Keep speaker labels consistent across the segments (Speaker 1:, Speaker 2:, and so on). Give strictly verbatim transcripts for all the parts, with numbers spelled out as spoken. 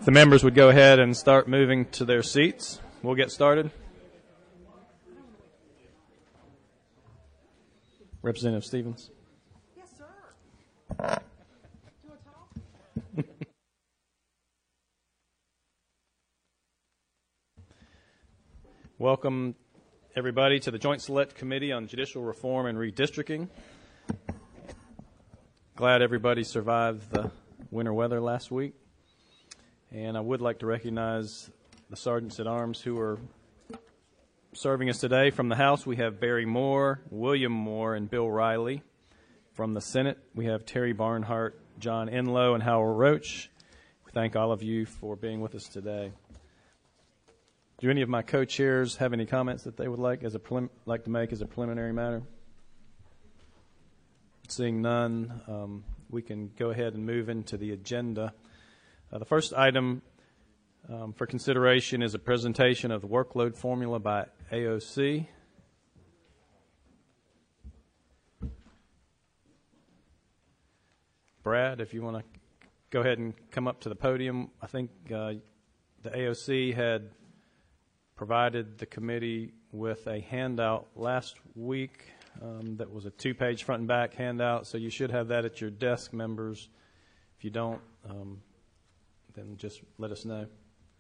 Speaker 1: the members would go ahead and start moving to their seats, we'll get started. Representative Stevens.
Speaker 2: Yes, sir. Do you want to talk?
Speaker 1: Welcome, everybody, to the Joint Select Committee on Judicial Reform and Redistricting. Glad everybody survived the winter weather last week. And I would like to recognize the Sergeants at Arms who are serving us today. From the House, we have Barry Moore, William Moore, and Bill Riley. From the Senate, we have Terry Barnhart, John Enlow, and Howell Roach. We thank all of you for being with us today. Do any of my co-chairs have any comments that they would like as a prelim- like to make as a preliminary matter? Seeing none, um, we can go ahead and move into the agenda. Uh, the first item um, for consideration is a presentation of the workload formula by A O C. Brad, if you want to go ahead and come up to the podium. I think uh, the A O C had provided the committee with a handout last week um, that was a two-page front and back handout, so you should have that at your desk, members. If you don't, um, then just let us know.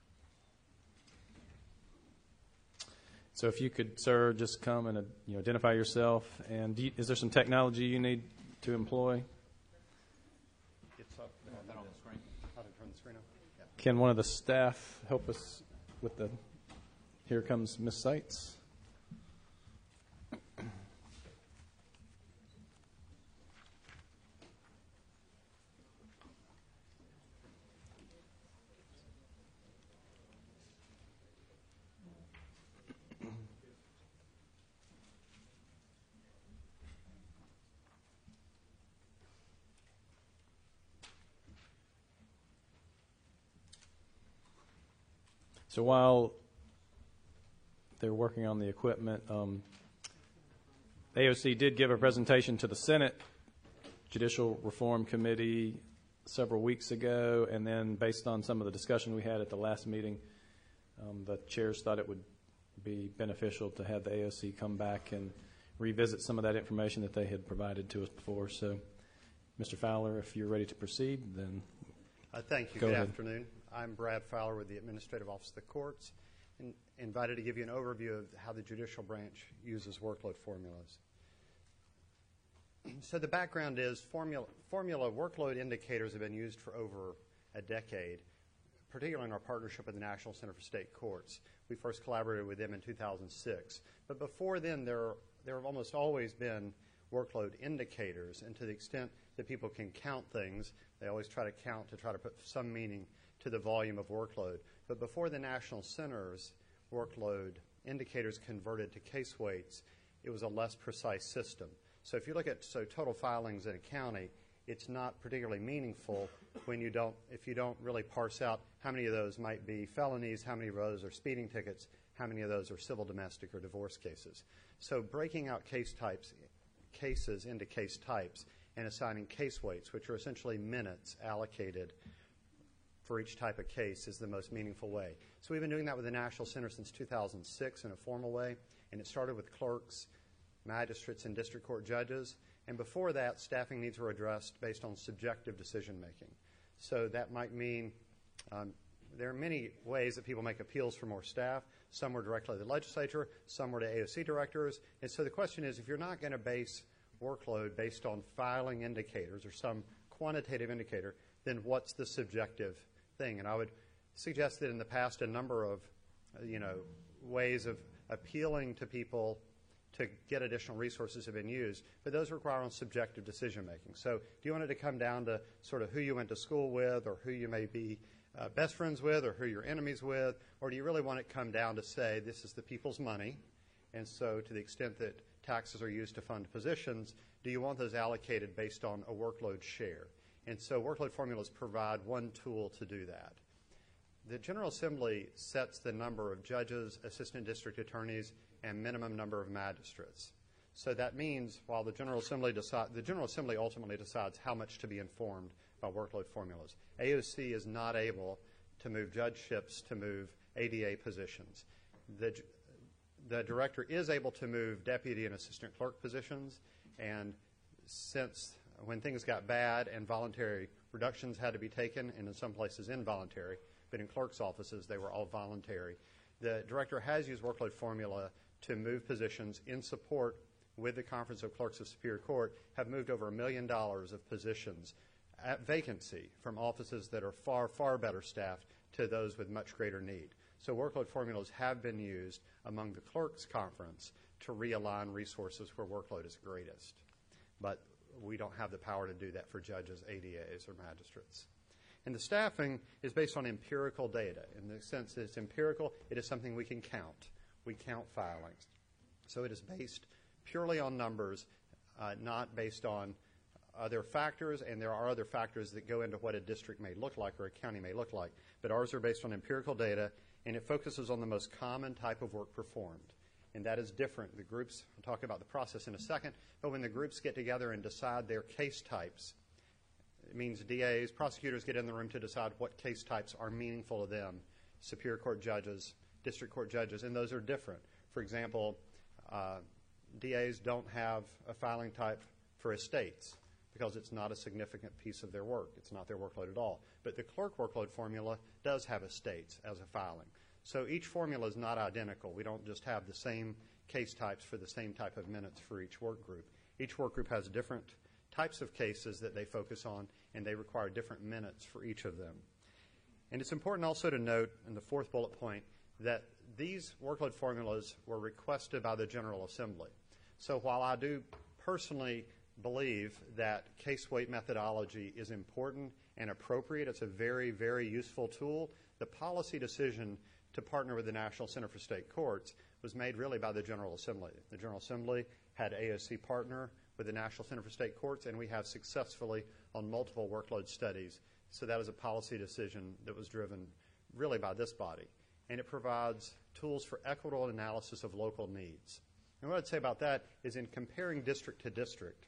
Speaker 1: So if you could, sir, just come and uh, you know, identify yourself. And do you, is there some technology you need to employ?
Speaker 3: It's up there on the screen. How to turn the screen on? Yeah.
Speaker 1: Can one of the staff help us with the... Here comes Miz Seitz. So while they're working on the equipment, um, A O C did give a presentation to the Senate Judicial Reform Committee several weeks ago, and then based on some of the discussion we had at the last meeting, um, the chairs thought it would be beneficial to have the A O C come back and revisit some of that information that they had provided to us before. So, Mister Fowler, if you're ready to proceed, then
Speaker 3: uh, thank you.
Speaker 1: Go
Speaker 3: Good
Speaker 1: ahead.
Speaker 3: afternoon. I'm Brad Fowler with the Administrative Office of the Courts, and invited to give you an overview of how the judicial branch uses workload formulas. So the background is formula, formula workload indicators have been used for over a decade, particularly in our partnership with the National Center for State Courts. We first collaborated with them in two thousand six. But before then, there, there have almost always been workload indicators, and to the extent that people can count things, they always try to count to try to put some meaning to the volume of workload. But before the National Center's workload indicators converted to case weights, it was a less precise system. So if you look at so total filings in a county, it's not particularly meaningful when you don't, if you don't really parse out how many of those might be felonies, how many of those are speeding tickets, how many of those are civil, domestic, or divorce cases. So breaking out case types, cases into case types and assigning case weights, which are essentially minutes allocated for each type of case, is the most meaningful way. So we've been doing that with the National Center since two thousand six in a formal way, and it started with clerks, magistrates, and district court judges. And before that, staffing needs were addressed based on subjective decision making. So that might mean um, there are many ways that people make appeals for more staff. Some were directly to the legislature, some were to A O C directors. And so the question is, if you're not going to base workload based on filing indicators or some quantitative indicator, then what's the subjective thing? And I would suggest that in the past, a number of uh, you know, ways of appealing to people to get additional resources have been used, but those require on subjective decision making. So do you want it to come down to sort of who you went to school with, or who you may be uh, best friends with, or who you're enemies with, or do you really want it to come down to say this is the people's money, and so to the extent that taxes are used to fund positions, do you want those allocated based on a workload share? And so workload formulas provide one tool to do that. The General Assembly sets the number of judges, assistant district attorneys, and minimum number of magistrates. So that means while the General Assembly decide, the General Assembly ultimately decides how much to be informed by workload formulas. A O C is not able to move judgeships, to move A D A positions. The, the director is able to move deputy and assistant clerk positions, and since when things got bad and voluntary reductions had to be taken, and in some places involuntary, but in clerks' offices they were all voluntary, the director has used workload formula to move positions in support with the Conference of Clerks of Superior Court, have moved over a million dollars of positions at vacancy from offices that are far, far better staffed to those with much greater need. So workload formulas have been used among the clerks' conference to realign resources where workload is greatest. But we don't have the power to do that for judges, A D As, or magistrates. And the staffing is based on empirical data. In the sense that it's empirical, it is something we can count. We count filings. So it is based purely on numbers, uh, not based on other factors, and there are other factors that go into what a district may look like or a county may look like. But ours are based on empirical data, and it focuses on the most common type of work performed. And that is different. The groups, I'll talk about the process in a second, but when the groups get together and decide their case types, it means D As, prosecutors get in the room to decide what case types are meaningful to them, Superior Court judges, district court judges, and those are different. For example, uh, D As don't have a filing type for estates because it's not a significant piece of their work. It's not their workload at all. But the clerk workload formula does have estates as a filing. So each formula is not identical. We don't just have the same case types for the same type of minutes for each work group. Each work group has different types of cases that they focus on, and they require different minutes for each of them. And it's important also to note in the fourth bullet point that these workload formulas were requested by the General Assembly. So while I do personally believe that case weight methodology is important and appropriate, it's a very, very useful tool, the policy decision to partner with the National Center for State Courts was made really by the General Assembly. The General Assembly had A O C partner with the National Center for State Courts, and we have successfully on multiple workload studies. So that is a policy decision that was driven really by this body. And it provides tools for equitable analysis of local needs. And what I'd say about that is in comparing district to district,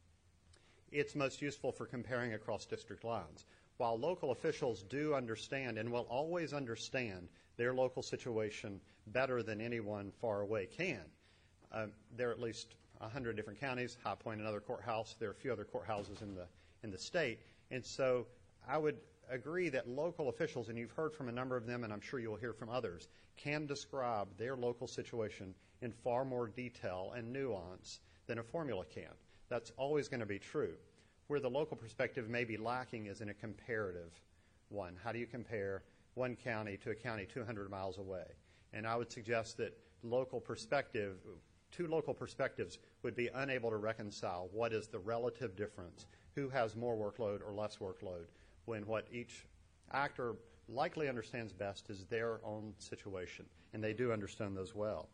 Speaker 3: it's most useful for comparing across district lines. While local officials do understand and will always understand their local situation better than anyone far away can, uh, there are at least one hundred different counties, High Point, another courthouse. There are a few other courthouses in the, in the state. And so I would agree that local officials, and you've heard from a number of them, and I'm sure you'll hear from others, can describe their local situation in far more detail and nuance than a formula can. That's always going to be true. Where the local perspective may be lacking is in a comparative one. How do you compare one county to a county two hundred miles away? And I would suggest that local perspective, two local perspectives would be unable to reconcile what is the relative difference, who has more workload or less workload, when what each actor likely understands best is their own situation, and they do understand those well.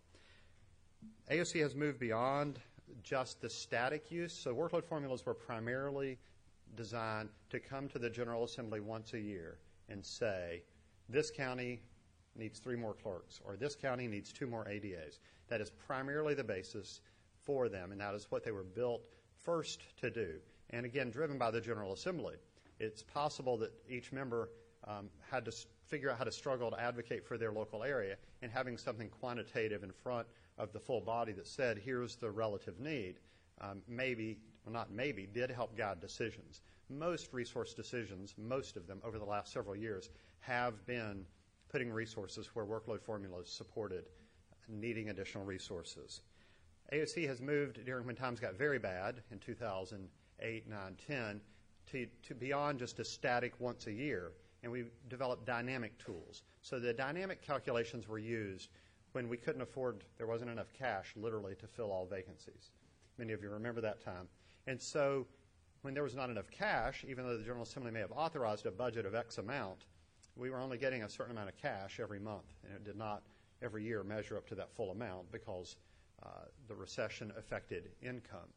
Speaker 3: A O C has moved beyond just the static use. So workload formulas were primarily designed to come to the General Assembly once a year and say, this county needs three more clerks, or this county needs two more A D As. That is primarily the basis for them, and that is what they were built first to do. And again, driven by the General Assembly. It's possible that each member um, had to s- figure out how to struggle to advocate for their local area, and having something quantitative in front of the full body that said, here's the relative need, um, maybe, well not maybe, did help guide decisions. Most resource decisions, most of them over the last several years, have been putting resources where workload formulas supported needing additional resources. A O C has moved during when times got very bad in two thousand eight, nine, ten to, to beyond just a static once a year, and we developed dynamic tools. So the dynamic calculations were used when we couldn't afford, there wasn't enough cash literally to fill all vacancies. Many of you remember that time. And so when there was not enough cash, even though the General Assembly may have authorized a budget of X amount, we were only getting a certain amount of cash every month, and it did not every year measure up to that full amount because uh, the recession affected income.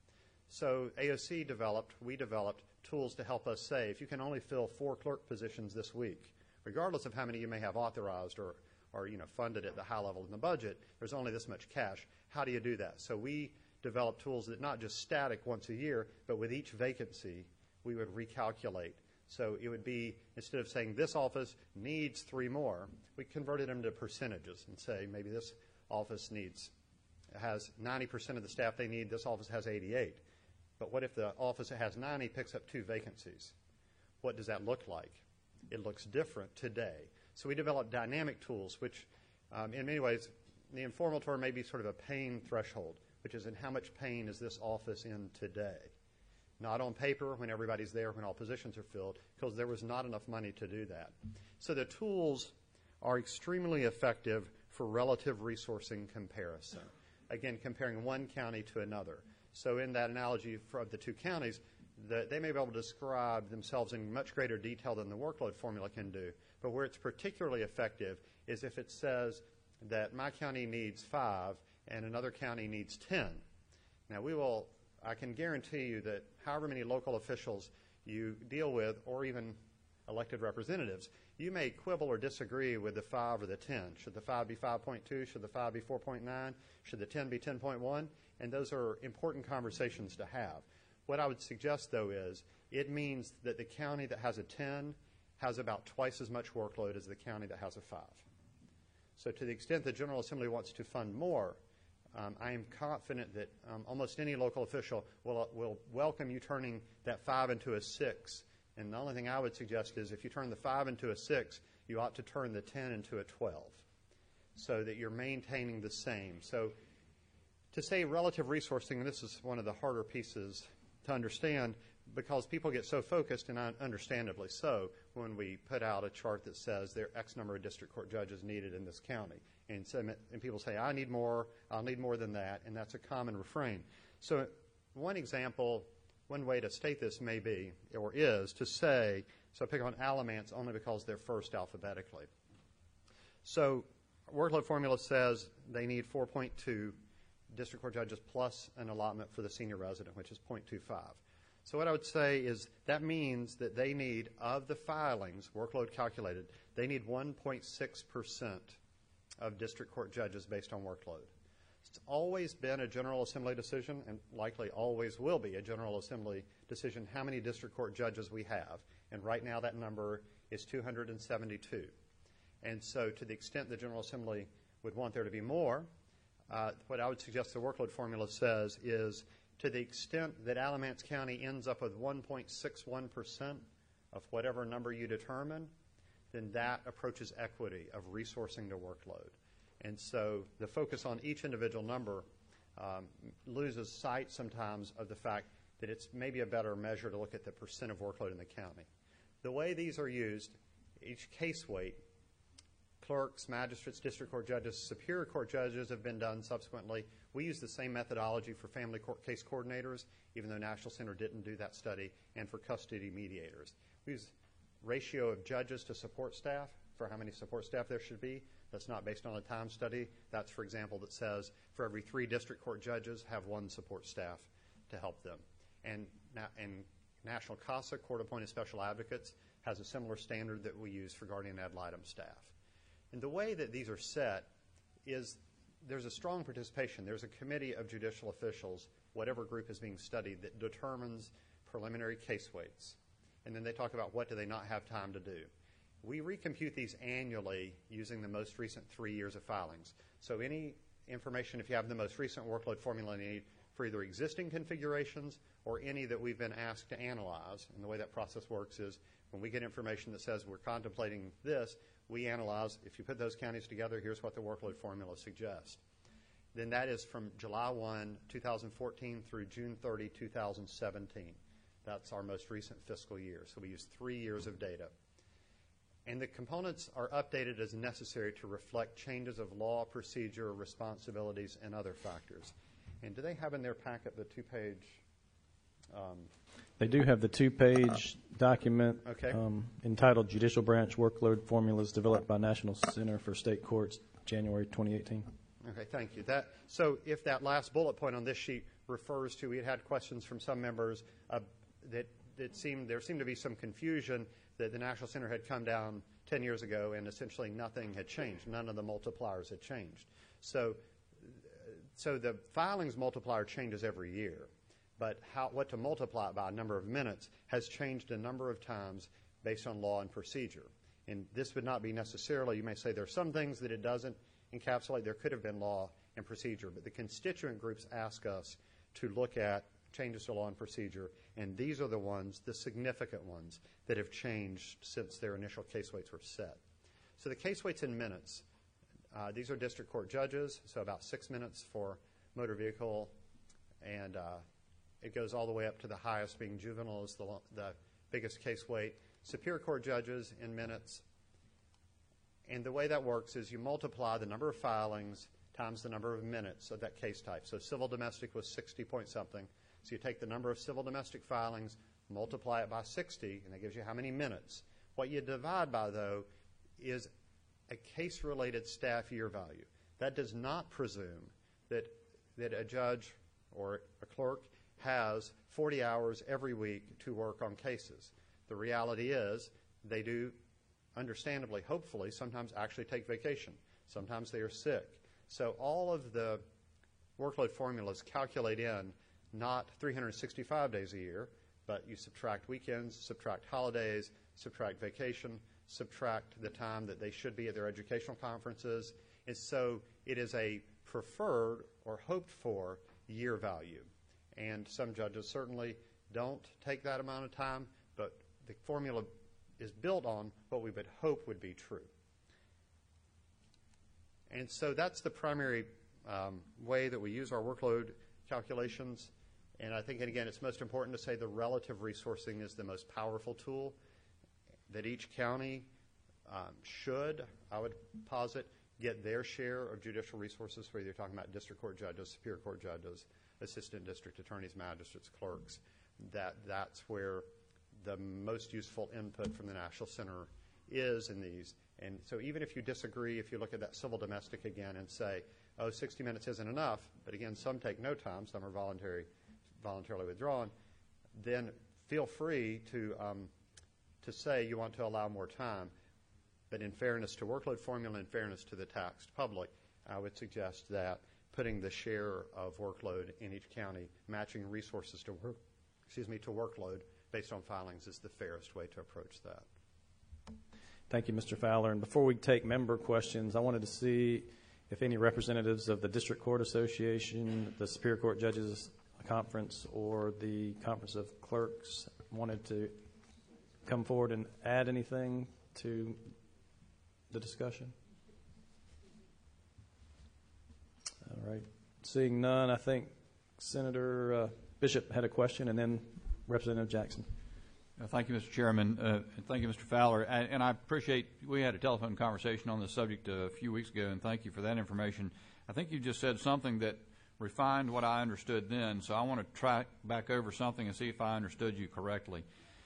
Speaker 3: So A O C developed, we developed tools to help us say, if you can only fill four clerk positions this week, regardless of how many you may have authorized or or you know, funded at the high level in the budget, there's only this much cash. How do you do that? So we developed tools that not just static once a year, but with each vacancy, we would recalculate So it would be, instead of saying this office needs three more, we converted them to percentages and say maybe this office needs, has ninety percent of the staff they need, this office has eighty-eight. But what if the office that has ninety picks up two vacancies? What does that look like? It looks different today. So we developed dynamic tools, which um, in many ways, the informal term may be sort of a pain threshold, which is in how much pain is this office in today? Not on paper when everybody's there, when all positions are filled, because there was not enough money to do that. So the tools are extremely effective for relative resourcing comparison. Again, comparing one county to another. So in that analogy for the two counties, the, they may be able to describe themselves in much greater detail than the workload formula can do. But where it's particularly effective is if it says that my county needs five and another county needs ten. Now we will, I can guarantee you that however many local officials you deal with, or even elected representatives, you may quibble or disagree with the five or the ten. Should the five be five point two? Should the five be four point nine? Should the ten be ten point one? And those are important conversations to have. What I would suggest, though, is it means that the county that has a ten has about twice as much workload as the county that has a five. So to the extent the General Assembly wants to fund more, um, I am confident that um, almost any local official will, uh, will welcome you turning that five into a six. And the only thing I would suggest is if you turn the five into a six, you ought to turn the ten into a twelve so that you're maintaining the same. So to say relative resourcing, and this is one of the harder pieces to understand because people get so focused, and understandably so, when we put out a chart that says there are X number of district court judges needed in this county. And, so, and people say, I need more, I'll need more than that, and that's a common refrain. So one example, one way to state this may be, or is, to say, so I pick on Alamance only because they're first alphabetically. So workload formula says they need four point two district court judges plus an allotment for the senior resident, which is zero point two five. So what I would say is that means that they need, of the filings, workload calculated, they need one point six percent of district court judges based on workload. It's always been a General Assembly decision, and likely always will be a General Assembly decision, how many district court judges we have. And right now that number is two hundred seventy-two. And so to the extent the General Assembly would want there to be more, uh, what I would suggest the workload formula says is to the extent that Alamance County ends up with one point six one percent of whatever number you determine, then that approaches equity of resourcing the workload. And so the focus on each individual number um, loses sight sometimes of the fact that it's maybe a better measure to look at the percent of workload in the county. The way these are used, each case weight, clerks, magistrates, district court judges, superior court judges have been done subsequently. We use the same methodology for family court case coordinators, even though National Center didn't do that study, and for custody mediators. We use ratio of judges to support staff for how many support staff there should be. That's not based on a time study. That's, for example, that says for every three district court judges, have one support staff to help them. And, and National CASA, Court Appointed Special Advocates, has a similar standard that we use for guardian ad litem staff. And the way that these are set is there's a strong participation. There's a committee of judicial officials, whatever group is being studied, that determines preliminary case weights. And then they talk about what do they not have time to do. We recompute these annually using the most recent three years of filings. So any information, if you have the most recent workload formula need for either existing configurations or any that we've been asked to analyze. And the way that process works is when we get information that says we're contemplating this, we analyze, if you put those counties together, here's what the workload formula suggests. Then that is from July first, two thousand fourteen through June thirtieth, two thousand seventeen. That's our most recent fiscal year. So we use three years of data. And the components are updated as necessary to reflect changes of law, procedure, responsibilities, and other factors. And do they have in their packet the two-page? Um,
Speaker 1: They do have the two-page document
Speaker 3: Okay.
Speaker 1: um, entitled Judicial Branch Workload Formulas developed by National Center for State Courts, January twenty eighteen.
Speaker 3: Okay, thank you. That, so if that last bullet point on this sheet refers to, we had had questions from some members uh, that, that seemed, there seemed to be some confusion that the National Center had come down ten years ago and essentially nothing had changed. None of the multipliers had changed. So, so the filings multiplier changes every year. but how, what to multiply it by, a number of minutes, has changed a number of times based on law and procedure. And this would not be necessarily, you may say there are some things that it doesn't encapsulate. There could have been law and procedure, but the constituent groups ask us to look at changes to law and procedure, and these are the ones, the significant ones, that have changed since their initial case weights were set. So the case weights in minutes, uh, these are district court judges, so about six minutes for motor vehicle, and uh, it goes all the way up to the highest, being juvenile is the, the biggest case weight. Superior Court judges in minutes. And the way that works is you multiply the number of filings times the number of minutes of that case type. So civil domestic was sixty point something. So you take the number of civil domestic filings, multiply it by sixty, and that gives you how many minutes. What you divide by, though, is a case-related staff year value. That does not presume that, that a judge or a clerk has forty hours every week to work on cases. The reality is they do, understandably, hopefully, sometimes actually take vacation. Sometimes they are sick. So all of the workload formulas calculate in not three hundred sixty-five days a year, but you subtract weekends, subtract holidays, subtract vacation, subtract the time that they should be at their educational conferences. And so it is a preferred or hoped for year value. And some judges certainly don't take that amount of time, but the formula is built on what we would hope would be true. And so that's the primary um, way that we use our workload calculations. And I think, and again, it's most important to say the relative resourcing is the most powerful tool that each county um, should, I would posit, get their share of judicial resources, whether you're talking about district court judges, superior court judges, assistant district attorneys, magistrates, clerks. That that's where the most useful input from the National Center is in these. And so even if you disagree, if you look at that civil domestic again and say, oh, sixty minutes isn't enough, but again, some take no time, some are voluntary, voluntarily withdrawn, then feel free to, um, to say you want to allow more time. But in fairness to workload formula and fairness to the taxed public, I would suggest that putting the share of workload in each county, matching resources to work, excuse me, to workload based on filings is the fairest way to approach that.
Speaker 1: Thank you, Mister Fowler. And before we take member questions, I wanted to see if any representatives of the District Court Association, the Superior Court Judges Conference, or the Conference of Clerks wanted to come forward and add anything to the discussion. All right. Seeing none, I think Senator uh, Bishop had a question, and then Representative Jackson.
Speaker 4: Uh, thank you, Mister Chairman, uh, and thank you, Mister Fowler. And, and I appreciate we had a telephone conversation on this subject a few weeks ago, and thank you for that information. I think you just said something that refined what I understood then, so I want to track back over something and see if I understood you correctly.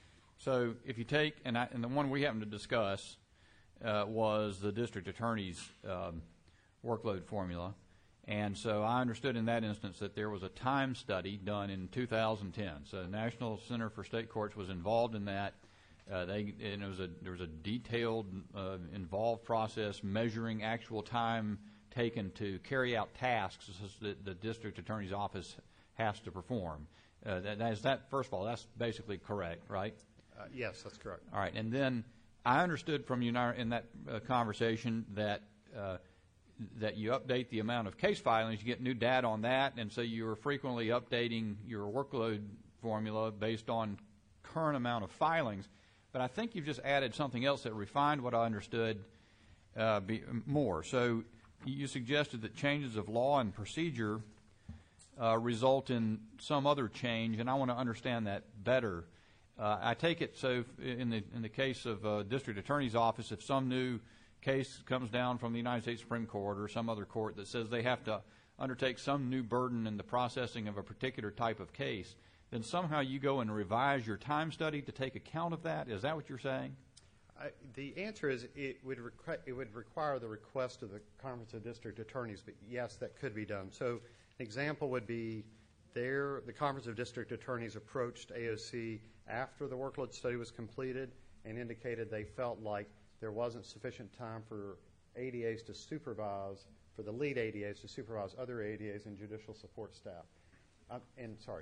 Speaker 4: So if you take, and, I, and the one we happened to discuss uh, was the district attorney's um, workload formula. And so I understood in that instance that there was a time study done in two thousand ten. So the National Center for State Courts was involved in that. Uh, they, and it was a, there was a detailed, uh, involved process measuring actual time taken to carry out tasks that the district attorney's office has to perform. Uh, that, that is that, first of all, that's basically correct, right?
Speaker 3: Uh, yes, that's correct.
Speaker 4: All right. And then I understood from you in that uh, conversation that uh, that you update the amount of case filings, you get new data on that, and so you're frequently updating your workload formula based on current amount of filings. But I think you've just added something else that refined what I understood uh, be, more. So you suggested that changes of law and procedure uh, result in some other change, and I want to understand that better. Uh, I take it so in the in the case of a district attorney's office, if some new case comes down from the United States Supreme Court or some other court that says they have to undertake some new burden in the processing of a particular type of case, then somehow you go and revise your time study to take account of that? Is that what you're saying?
Speaker 3: I, the answer is it would, requ- it would require the request of the Conference of District Attorneys, but yes, that could be done. So an example would be there, the Conference of District Attorneys approached A O C after the workload study was completed and indicated they felt like there wasn't sufficient time for A D As to supervise, for the lead A D As to supervise other A D As and judicial support staff. Um, and sorry,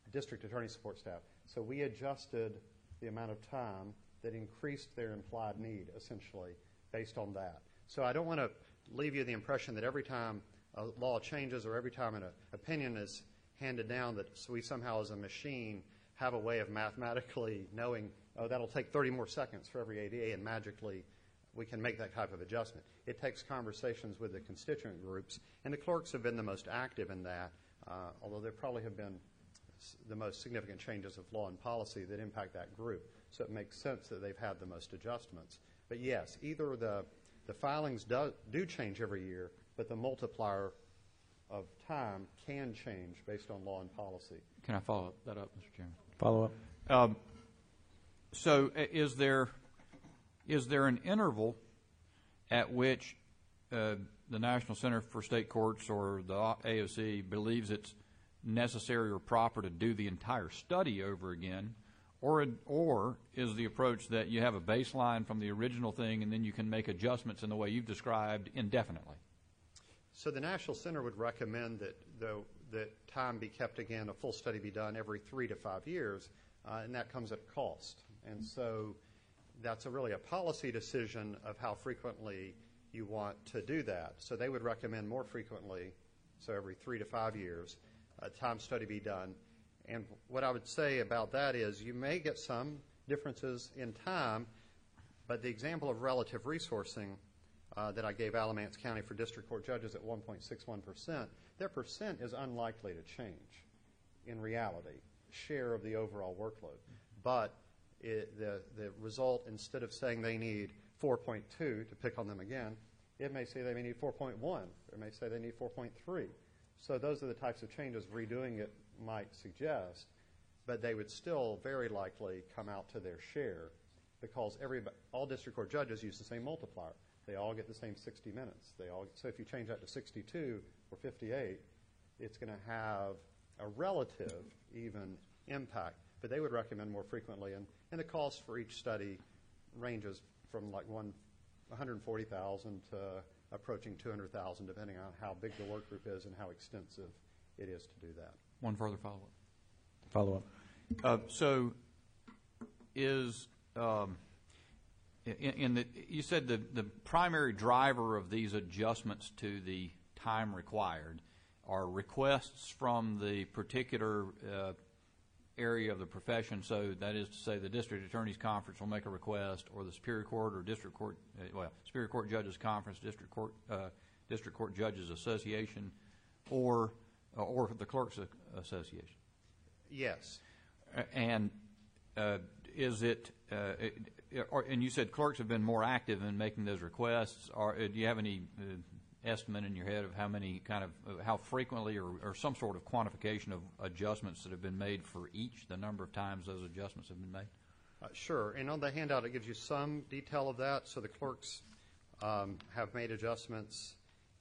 Speaker 3: district attorney support staff. So we adjusted the amount of time that increased their implied need, essentially, based on that. So I don't want to leave you the impression that every time a law changes or every time an opinion is handed down that we somehow as a machine have a way of mathematically knowing, oh, that'll take thirty more seconds for every A D A, and magically we can make that type of adjustment. It takes conversations with the constituent groups, and the clerks have been the most active in that, uh, although there probably have been the most significant changes of law and policy that impact that group. So it makes sense that they've had the most adjustments. But yes, either the, the filings do, do change every year, but the multiplier of time can change based on law and policy.
Speaker 4: Can I follow that up, Mister Chairman?
Speaker 1: Follow up.
Speaker 4: Um, so uh, is there is there an interval at which uh, the National Center for State Courts or the A O C believes it's necessary or proper to do the entire study over again, or or is the approach that you have a baseline from the original thing and then you can make adjustments in the way you've described indefinitely?
Speaker 3: So the National Center would recommend that the, that time be kept again, a full study be done every three to five years, uh, and that comes at a cost. And so that's a really a policy decision of how frequently you want to do that. So they would recommend more frequently, so every three to five years, a time study be done. And what I would say about that is you may get some differences in time, but the example of relative resourcing uh, that I gave Alamance County for district court judges at one point six one percent, their percent is unlikely to change in reality, share of the overall workload. But it, the, the result, instead of saying they need four point two, to pick on them again, it may say they may need four point one, or it may say they need four point three. So those are the types of changes redoing it might suggest, but they would still very likely come out to their share because every, all district court judges use the same multiplier. They all get the same sixty minutes. They all, so if you change that to sixty-two or fifty-eight, it's going to have a relative even impact. But they would recommend more frequently, and, and the cost for each study ranges from like one, one hundred forty thousand dollars to approaching two hundred thousand dollars, depending on how big the work group is and how extensive it is to do that.
Speaker 4: One further follow-up.
Speaker 1: Follow up.
Speaker 4: Uh, so is um, in, in the, you said the, the primary driver of these adjustments to the time required are requests from the particular uh, area of the profession. So that is to say the district attorney's conference will make a request, or the Superior Court or district court, uh, well, Superior Court Judges Conference, district court, uh, district court judges association, or uh, or the Clerks Association.
Speaker 3: Yes.
Speaker 4: Uh, and uh, is it, uh, it or, and you said clerks have been more active in making those requests. Or uh, do you have any uh, estimate in your head of how many kind of, uh, how frequently or, or some sort of quantification of adjustments that have been made for each, the number of times those adjustments have been made?
Speaker 3: Uh, sure. And on the handout, it gives you some detail of that. So the clerks um, have made adjustments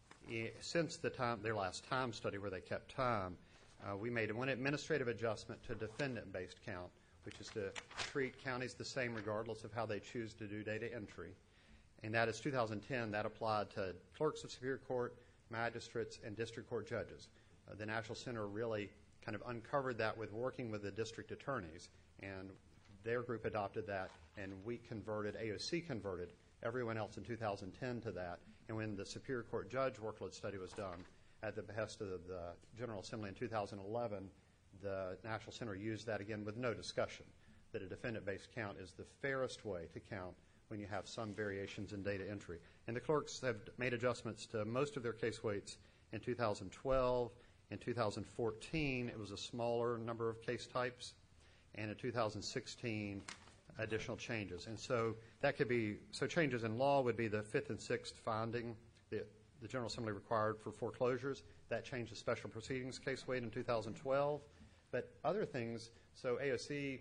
Speaker 3: I- since the time, their last time study where they kept time. Uh, we made one administrative adjustment to defendant-based count, which is to treat counties the same regardless of how they choose to do data entry. And that is two thousand ten. That applied to clerks of Superior Court, magistrates, and district court judges. Uh, the National Center really kind of uncovered that with working with the district attorneys, and their group adopted that, and we converted, A O C converted everyone else in two thousand ten to that. And when the Superior Court judge workload study was done, at the behest of the General Assembly in two thousand eleven, the National Center used that again with no discussion, that a defendant-based count is the fairest way to count when you have some variations in data entry. And the clerks have made adjustments to most of their case weights in two thousand twelve. In two thousand fourteen, it was a smaller number of case types. And in two thousand sixteen, additional changes. And so that could be, so changes in law would be the fifth and sixth finding that the General Assembly required for foreclosures. That changed the special proceedings case weight in two thousand twelve. But other things, so A O C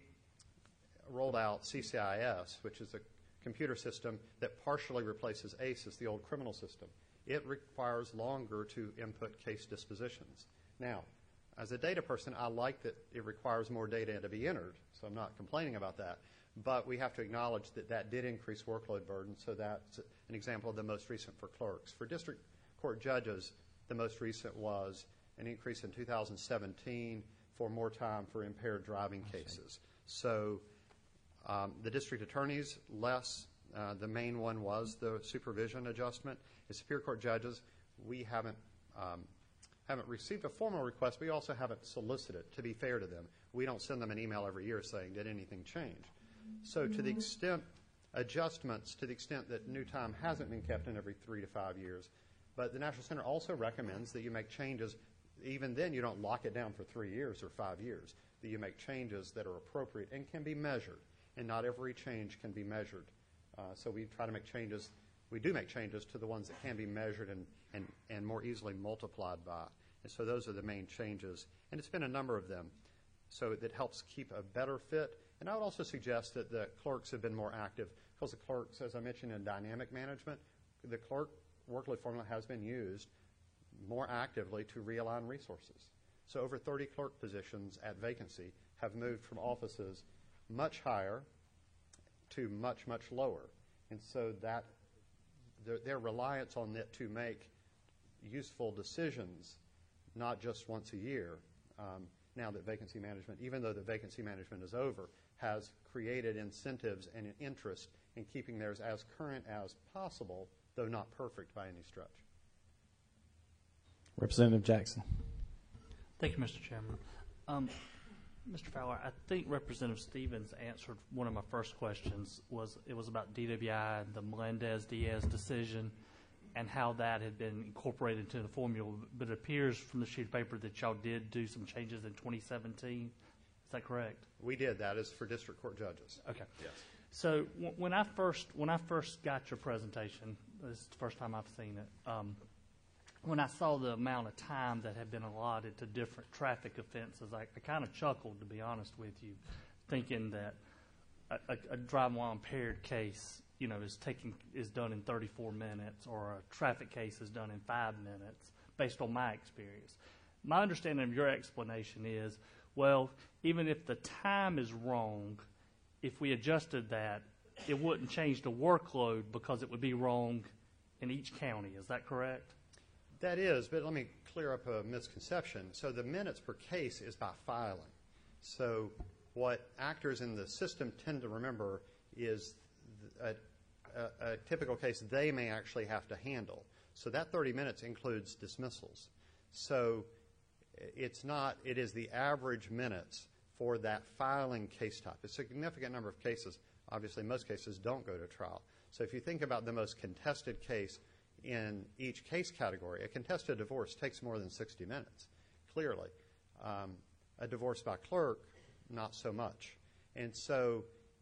Speaker 3: rolled out C C I S, which is a computer system that partially replaces A C E S, the old criminal system. It requires longer to input case dispositions. Now, as a data person, I like that it requires more data to be entered, so I'm not complaining about that. But we have to acknowledge that that did increase workload burden, so that's an example of the most recent for clerks. For district court judges, the most recent was an increase in two thousand seventeen, for more time for impaired driving cases. So um, the district attorneys, less. Uh, the main one was the supervision adjustment. As Superior Court judges, we haven't um, haven't received a formal request. We also haven't solicited, to be fair to them. We don't send them an email every year saying, did anything change? So to the extent, adjustments, to the extent that new time hasn't been kept in every three to five years, but the National Center also recommends that you make changes. Even then, you don't lock it down for three years or five years, that you make changes that are appropriate and can be measured. And not every change can be measured. Uh, so we try to make changes. We do make changes to the ones that can be measured and, and, and more easily multiplied by. And so those are the main changes. And it's been a number of them. So that helps keep a better fit. And I would also suggest that the clerks have been more active, because the clerks, as I mentioned, in dynamic management, the clerk workload formula has been used more actively to realign resources. So over thirty clerk positions at vacancy have moved from offices much higher to much, much lower. And so that their, their reliance on it to make useful decisions, not just once a year, um, now that vacancy management, even though the vacancy management is over, has created incentives and an interest in keeping theirs as current as possible, though not perfect by any stretch.
Speaker 1: Representative Jackson.
Speaker 5: Thank you, Mister Chairman. Um, Mister Fowler, I think Representative Stevens answered one of my first questions. Was it was about D W I and the Melendez-Diaz decision and how that had been incorporated into the formula. But it appears from the sheet of paper that y'all did do some changes in twenty seventeen. Is that correct?
Speaker 3: We did. That is for district court judges.
Speaker 5: Okay.
Speaker 3: Yes.
Speaker 5: So w- when I first when I first got your presentation, this is the first time I've seen it. Um, when I saw the amount of time that had been allotted to different traffic offenses, I, I kind of chuckled, to be honest with you, thinking that a, a, a driving while impaired case, you know, is taking is done in thirty-four minutes, or a traffic case is done in five minutes, based on my experience. My understanding of your explanation is, well, even if the time is wrong, if we adjusted that, it wouldn't change the workload because it would be wrong in each county. Is that correct?
Speaker 3: That is, but let me clear up a misconception. So the minutes per case is by filing. So what actors in the system tend to remember is a, a, a typical case they may actually have to handle. So that thirty minutes includes dismissals. So it's not, it is the average minutes for that filing case type. A significant number of cases, obviously most cases don't go to trial. So if you think about the most contested case in each case category, a contested divorce takes more than sixty minutes, clearly. Um, a divorce by clerk, not so much. And so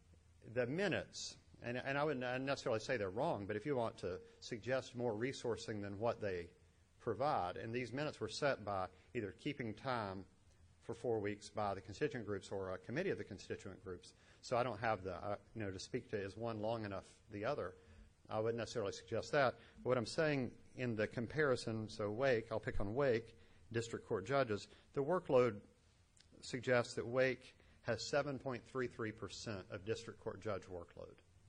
Speaker 3: the minutes, and, and I wouldn't necessarily say they're wrong, but if you want to suggest more resourcing than what they provide, and these minutes were set by either keeping time for four weeks by the constituent groups or a committee of the constituent groups. So I don't have the, uh, you know, to speak to is one long enough the other. I wouldn't necessarily suggest that. But what I'm saying in the comparison, so Wake, I'll pick on Wake, district court judges, the workload suggests that Wake has seven point three three percent of district court judge workload.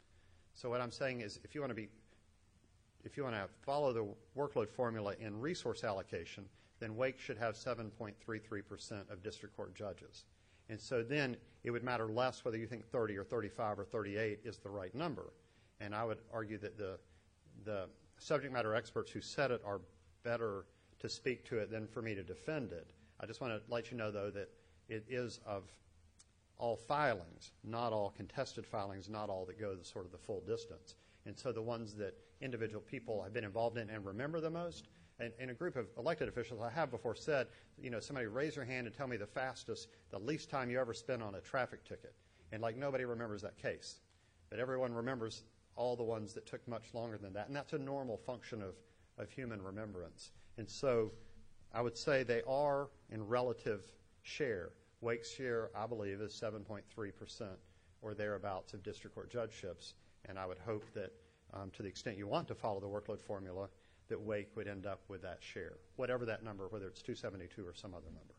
Speaker 3: So what I'm saying is if you want to be, if you want to follow the workload formula in resource allocation, then Wake should have seven point three three percent of district court judges. And so then it would matter less whether you think thirty or thirty-five or thirty-eight is the right number. And I would argue that the the subject matter experts who said it are better to speak to it than for me to defend it. I just want to let you know, though, that it is of all filings, not all contested filings, not all that go the sort of the full distance. And so the ones that individual people have been involved in and remember the most, and in a group of elected officials, I have before said, you know, somebody raise your hand and tell me the fastest, the least time you ever spent on a traffic ticket. And like nobody remembers that case. But everyone remembers all the ones that took much longer than that. And that's a normal function of, of human remembrance. And so I would say they are in relative share. Wake's share, I believe, is seven point three percent or thereabouts of district court judgeships. And I would hope that um, to the extent you want to follow the workload formula, that Wake would end up with that share, whatever that number, whether it's two seventy-two or some other number.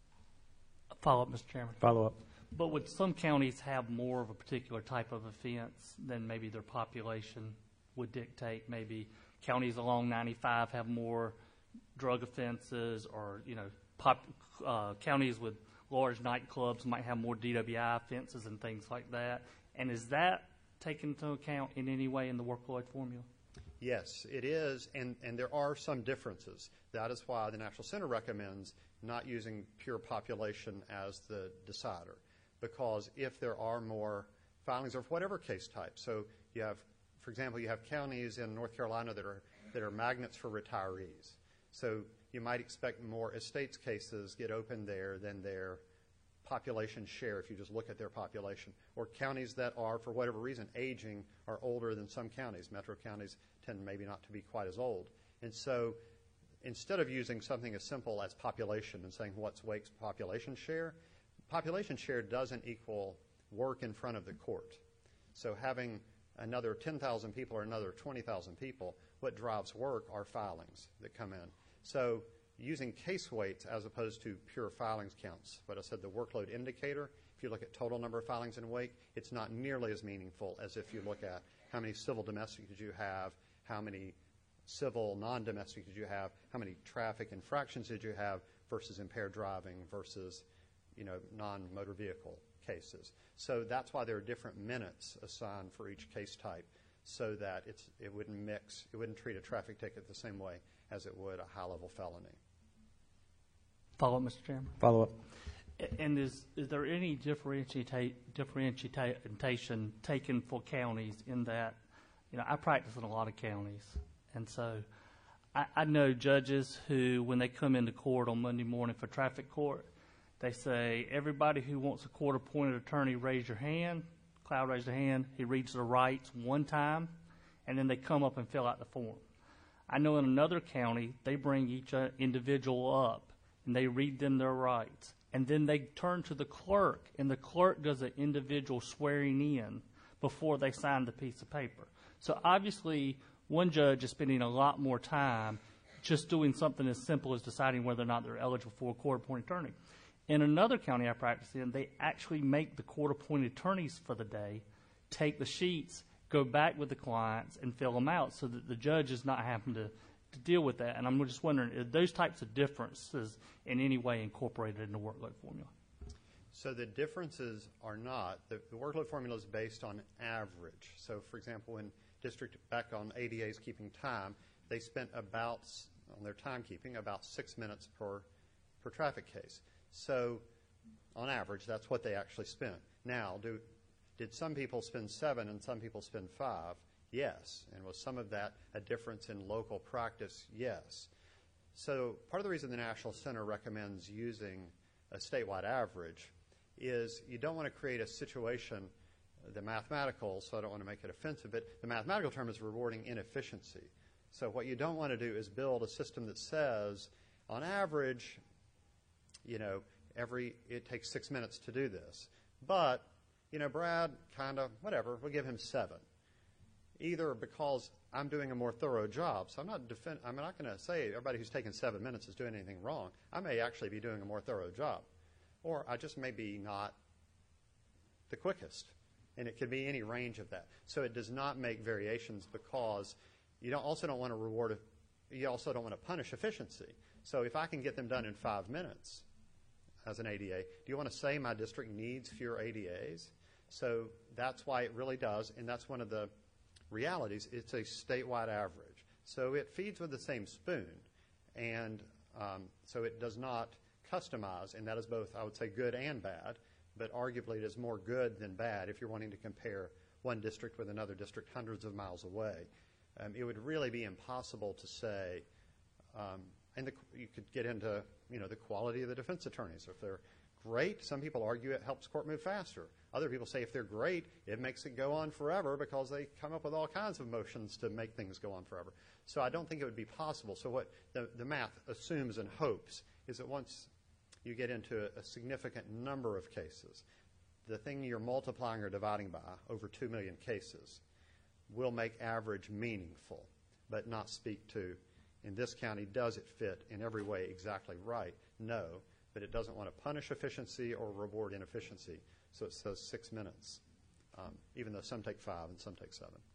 Speaker 5: A follow-up, Mister Chairman.
Speaker 1: Follow up.
Speaker 5: But would some counties have more of a particular type of offense than maybe their population would dictate? Maybe counties along ninety-five have more drug offenses, or you know, pop, uh, counties with large nightclubs might have more D W I offenses and things like that. And is that taken into account in any way in the workload formula?
Speaker 3: Yes, it is, and, and there are some differences. That is why the National Center recommends not using pure population as the decider, because if there are more filings of whatever case type, so you have, for example, you have counties in North Carolina that are that are magnets for retirees. So you might expect more estates cases get opened there than their population share if you just look at their population. Or counties that are, for whatever reason, aging are older than some counties. Metro counties tend maybe not to be quite as old. And so instead of using something as simple as population and saying what's Wake's population share, population share doesn't equal work in front of the court. So having another ten thousand people or another twenty thousand people, what drives work are filings that come in. So using case weights as opposed to pure filings counts, what I said, the workload indicator, if you look at total number of filings in Wake, it's not nearly as meaningful as if you look at how many civil domestic did you have, how many civil non-domestic did you have, how many traffic infractions did you have versus impaired driving versus, you know, non-motor vehicle cases. So that's why there are different minutes assigned for each case type, so that it's, it wouldn't mix, it wouldn't treat a traffic ticket the same way as it would a high-level felony.
Speaker 5: Follow up, Mister Chairman.
Speaker 1: Follow up.
Speaker 5: A- And is, is there any differentiate, differentiation taken for counties in that, you know, I practice in a lot of counties, and so I, I know judges who, when they come into court on Monday morning for traffic court, they say, everybody who wants a court-appointed attorney, raise your hand. Cloud raised their hand. He reads their rights one time, and then they come up and fill out the form. I know in another county, they bring each uh, individual up, and they read them their rights. And then they turn to the clerk, and the clerk does an individual swearing in before they sign the piece of paper. So obviously, one judge is spending a lot more time just doing something as simple as deciding whether or not they're eligible for a court-appointed attorney. In another county I practice in, they actually make the court-appointed attorneys for the day take the sheets, go back with the clients, and fill them out so that the judge is not having to, to deal with that. And I'm just wondering, are those types of differences in any way incorporated in the workload formula?
Speaker 3: So the differences are not. The, the workload formula is based on average. So, for example, when district, back on A D A's keeping time, they spent about, on their timekeeping, about six minutes per, per traffic case. So, on average, that's what they actually spent. Now, do, did some people spend seven and some people spend five? Yes. And was some of that a difference in local practice? Yes. So, part of the reason the National Center recommends using a statewide average is you don't want to create a situation, the mathematical, so I don't want to make it offensive, but the mathematical term is rewarding inefficiency. So, what you don't want to do is build a system that says, on average, you know, every, it takes six minutes to do this. But, you know, Brad, kind of, whatever, we'll give him seven. Either because I'm doing a more thorough job, so I'm not defend, I'm not going to say everybody who's taken seven minutes is doing anything wrong. I may actually be doing a more thorough job. Or I just may be not the quickest. And it could be any range of that. So it does not make variations because you don't, also don't want to reward, you also don't want to punish efficiency. So if I can get them done in five minutes as an A D A, do you want to say my district needs fewer A D As? So that's why it really does, and that's one of the realities. It's a statewide average. So it feeds with the same spoon, and um, so it does not customize, and that is both, I would say, good and bad, but arguably it is more good than bad if you're wanting to compare one district with another district hundreds of miles away. Um, it would really be impossible to say, um, and the, you could get into, you know, the quality of the defense attorneys. If they're great, some people argue it helps court move faster. Other people say if they're great, it makes it go on forever because they come up with all kinds of motions to make things go on forever. So I don't think it would be possible. So what the, the math assumes and hopes is that once you get into a, a significant number of cases, the thing you're multiplying or dividing by, over two million cases, will make average meaningful, but not speak to, in this county, does it fit in every way exactly right? No, but it doesn't want to punish efficiency or reward inefficiency, so it says six minutes, um, even though some take five and some take seven.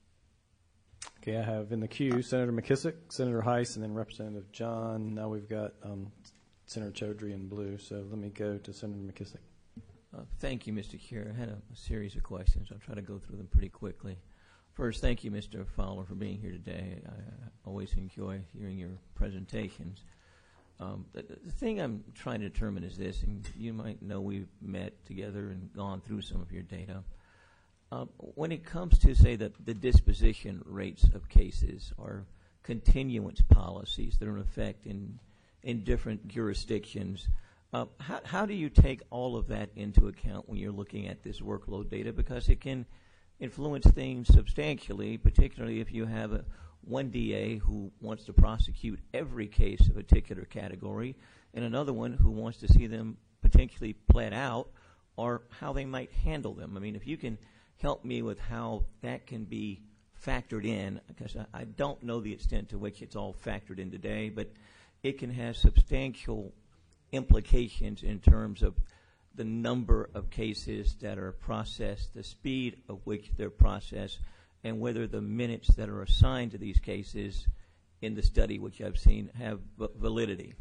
Speaker 1: Okay, I have in the queue Senator McKissick, Senator Heiss, and then Representative John. Now we've got um, Senator Chaudhry in blue. So let me go to Senator McKissick.
Speaker 6: Uh, thank you, Mister Chair. I had a, a series of questions. I'll try to go through them pretty quickly. First, thank you, Mister Fowler, for being here today. I, I always enjoy hearing your presentations. Um, the, the thing I'm trying to determine is this, and you might know we've met together and gone through some of your data. Uh, when it comes to, say, the, the disposition rates of cases or continuance policies that are in effect in, in different jurisdictions, uh, how, how do you take all of that into account when you're looking at this workload data? Because it can influence things substantially, particularly if you have a, one D A who wants to prosecute every case of a particular category and another one who wants to see them potentially pled out or how they might handle them. I mean, if you can help me with how that can be factored in, because I, I don't know the extent to which it's all factored in today, but it can have substantial implications in terms of the number of cases that are processed, the speed of which they're processed, and whether the minutes that are assigned to these cases in the study, which I've seen, have validity.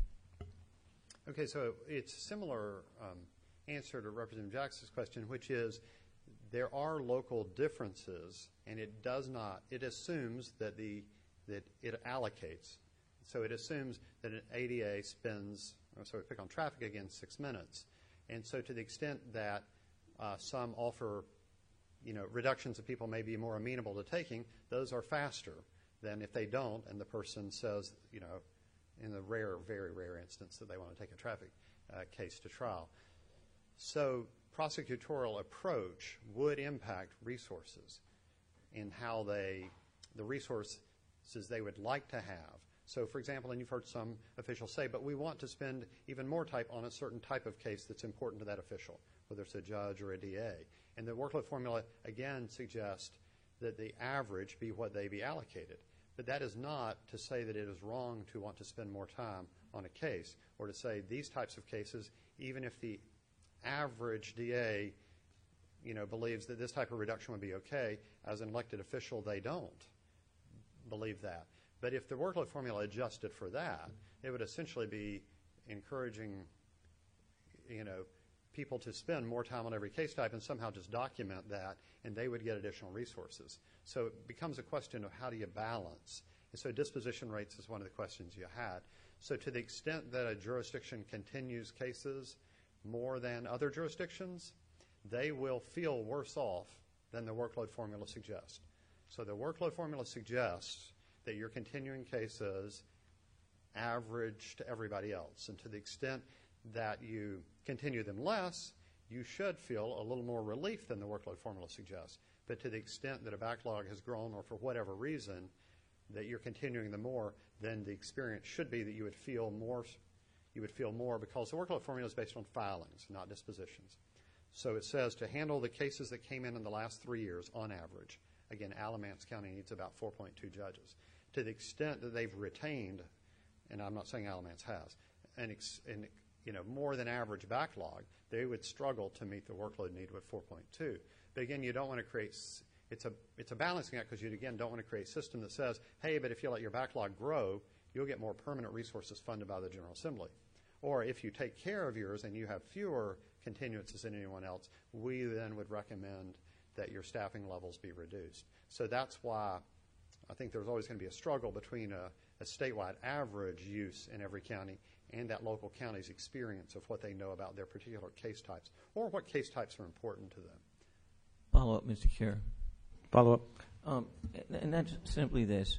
Speaker 3: Okay, so it's a similar um, answer to Representative Jackson's question, which is there are local differences, and it does not, it assumes that the that it allocates. So it assumes that an A D A spends, so we pick on traffic again, six minutes. And so to the extent that uh, some offer, you know, reductions that people may be more amenable to taking, those are faster than if they don't, and the person says, you know, in the rare, very rare instance that they want to take a traffic uh, case to trial. So prosecutorial approach would impact resources in how they, the resources they would like to have. So, for example, and you've heard some officials say, but we want to spend even more type on a certain type of case that's important to that official, whether it's a judge or a D A. And the workload formula, again, suggests that the average be what they be allocated. But that is not to say that it is wrong to want to spend more time on a case, or to say these types of cases, even if the average D A, you know, believes that this type of reduction would be okay, as an elected official, they don't believe that. But if the workload formula adjusted for that, it would essentially be encouraging, you know, people to spend more time on every case type and somehow just document that, and they would get additional resources. So it becomes a question of how do you balance. And so disposition rates is one of the questions you had. So to the extent that a jurisdiction continues cases more than other jurisdictions, they will feel worse off than the workload formula suggests. So the workload formula suggests that you're continuing cases average to everybody else. And to the extent that you continue them less, you should feel a little more relief than the workload formula suggests. But to the extent that a backlog has grown or for whatever reason that you're continuing them more, then the experience should be that you would feel more, you would feel more because the workload formula is based on filings, not dispositions. So it says to handle the cases that came in in the last three years on average. Again, Alamance County needs about four point two judges. To the extent that they've retained, and I'm not saying Alamance has, an, ex, an you know, more than average backlog, they would struggle to meet the workload need with four point two. But again, you don't want to create, it's a, it's a balancing act because you, again, don't want to create a system that says, hey, but if you let your backlog grow, you'll get more permanent resources funded by the General Assembly. Or if you take care of yours and you have fewer continuances than anyone else, we then would recommend that your staffing levels be reduced. So that's why I think there's always going to be a struggle between a, a statewide average use in every county and that local county's experience of what they know about their particular case types or what case types are important to them.
Speaker 6: Follow up, Mister Chair.
Speaker 1: Follow up.
Speaker 6: Um, and, and that's simply this.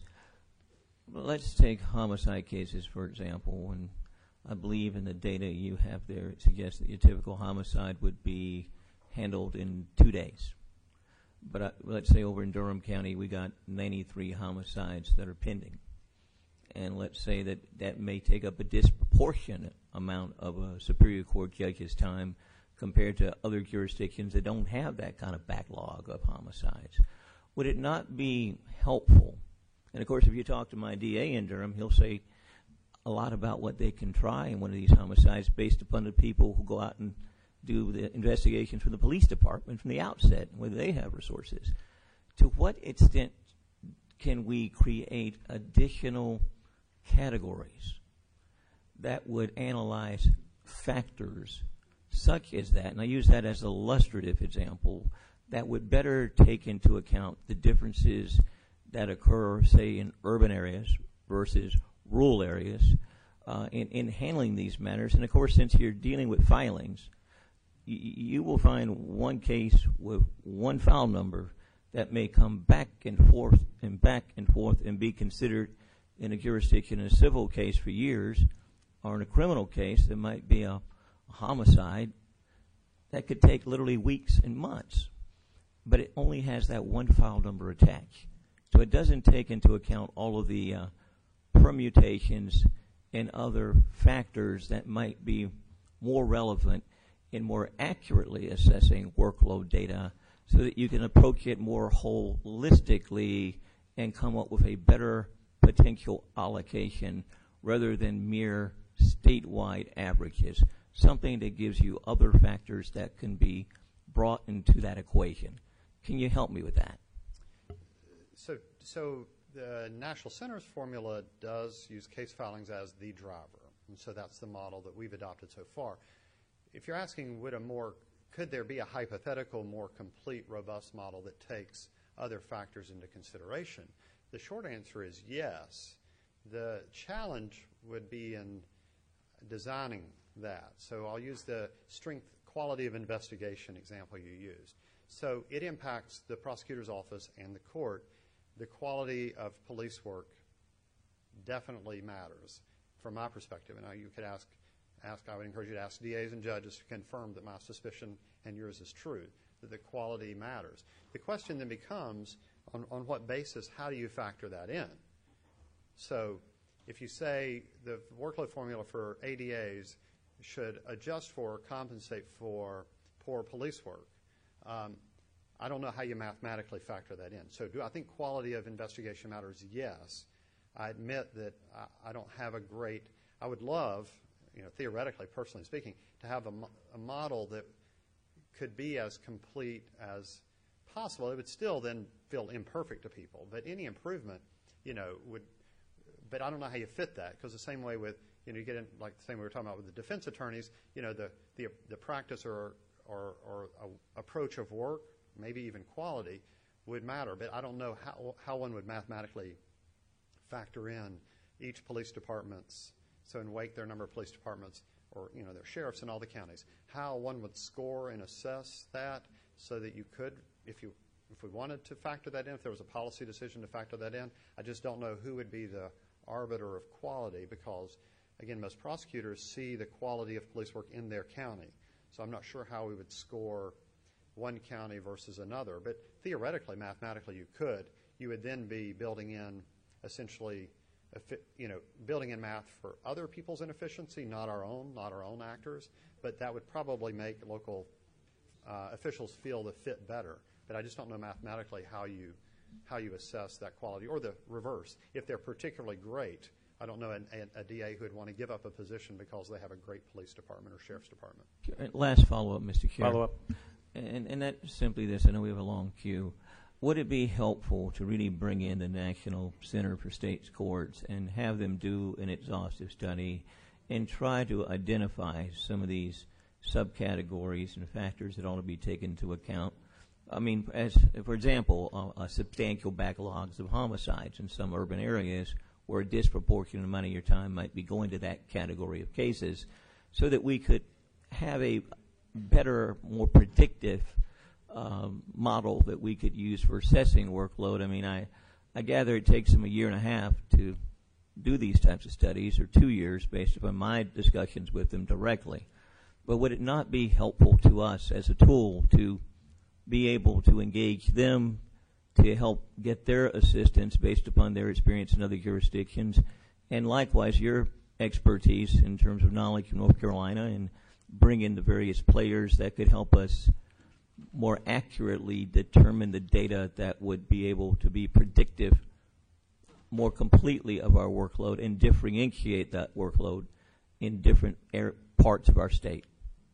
Speaker 6: Let's take homicide cases, for example, and I believe in the data you have there, it suggests that your typical homicide would be handled in two days. But uh, let's say over in Durham County, we got ninety-three homicides that are pending. And let's say that that may take up a disproportionate amount of a Superior Court judge's time compared to other jurisdictions that don't have that kind of backlog of homicides. Would it not be helpful? And of course, if you talk to my D A in Durham, he'll say a lot about what they can try in one of these homicides based upon the people who go out and do the investigations from the police department from the outset, whether they have resources. To what extent can we create additional categories that would analyze factors such as that, and I use that as an illustrative example, that would better take into account the differences that occur, say, in urban areas versus rural areas uh, in, in handling these matters. And, of course, since you're dealing with filings, y- you will find one case with one file number that may come back and forth and back and forth and be considered in a jurisdiction in a civil case for years, or in a criminal case that might be a, a homicide that could take literally weeks and months. But it only has that one file number attached. So it doesn't take into account all of the uh, permutations and other factors that might be more relevant in more accurately assessing workload data, so that you can approach it more holistically and come up with a better potential allocation rather than mere statewide averages, something that gives you other factors that can be brought into that equation. Can you help me with that?
Speaker 3: So, so the National Center's formula does use case filings as the driver, and so that's the model that we've adopted so far. If you're asking, would a more, could there be a hypothetical, more complete, robust model that takes other factors into consideration? The short answer is yes. The challenge would be in designing that. So I'll use the strength quality of investigation example you used. So it impacts the prosecutor's office and the court. The quality of police work definitely matters from my perspective. And now you could ask, ask, I would encourage you to ask D As and judges to confirm that my suspicion and yours is true, that the quality matters. The question then becomes, on, on what basis, how do you factor that in? So if you say the workload formula for A D As should adjust for or compensate for poor police work, um, I don't know how you mathematically factor that in. So do I think quality of investigation matters? Yes. I admit that I, I don't have a great, I would love, you know, theoretically, personally speaking, to have a, mo- a model that could be as complete as possible. It would still then feel imperfect to people, but any improvement, you know, would, but I don't know how you fit that, because the same way with, you know, you get in, like the same way we were talking about with the defense attorneys, you know, the, the, the practice or, or, or a, approach of work, maybe even quality, would matter, but I don't know how, how one would mathematically factor in each police department's, so in Wake there are a number of police departments, or, you know, there are sheriffs in all the counties, how one would score and assess that so that you could, if you if we wanted to factor that in, if there was a policy decision to factor that in, I just don't know who would be the arbiter of quality, because, again, most prosecutors see the quality of police work in their county. So I'm not sure how we would score one county versus another. But theoretically, mathematically, you could. You would then be building in essentially, you know, building in math for other people's inefficiency, not our own, not our own actors. But that would probably make local uh, officials feel the fit better. But I just don't know mathematically how you how you assess that quality, or the reverse. If they're particularly great, I don't know an, a, a D A who would want to give up a position because they have a great police department or sheriff's department.
Speaker 6: Last follow-up, Mister Chair.
Speaker 1: Follow-up.
Speaker 6: And, and that's simply this. I know we have a long queue. Would it be helpful to really bring in the National Center for States Courts and have them do an exhaustive study and try to identify some of these subcategories and factors that ought to be taken into account? I mean, as for example, uh, uh, substantial backlogs of homicides in some urban areas where a disproportionate amount of your time might be going to that category of cases, so that we could have a better, more predictive um, model that we could use for assessing workload. I mean, I, I gather it takes them a year and a half to do these types of studies, or two years based upon my discussions with them directly. But would it not be helpful to us as a tool to be able to engage them to help get their assistance based upon their experience in other jurisdictions, and likewise your expertise in terms of knowledge from North Carolina, and bring in the various players that could help us more accurately determine the data that would be able to be predictive more completely of our workload and differentiate that workload in different air, parts of our state?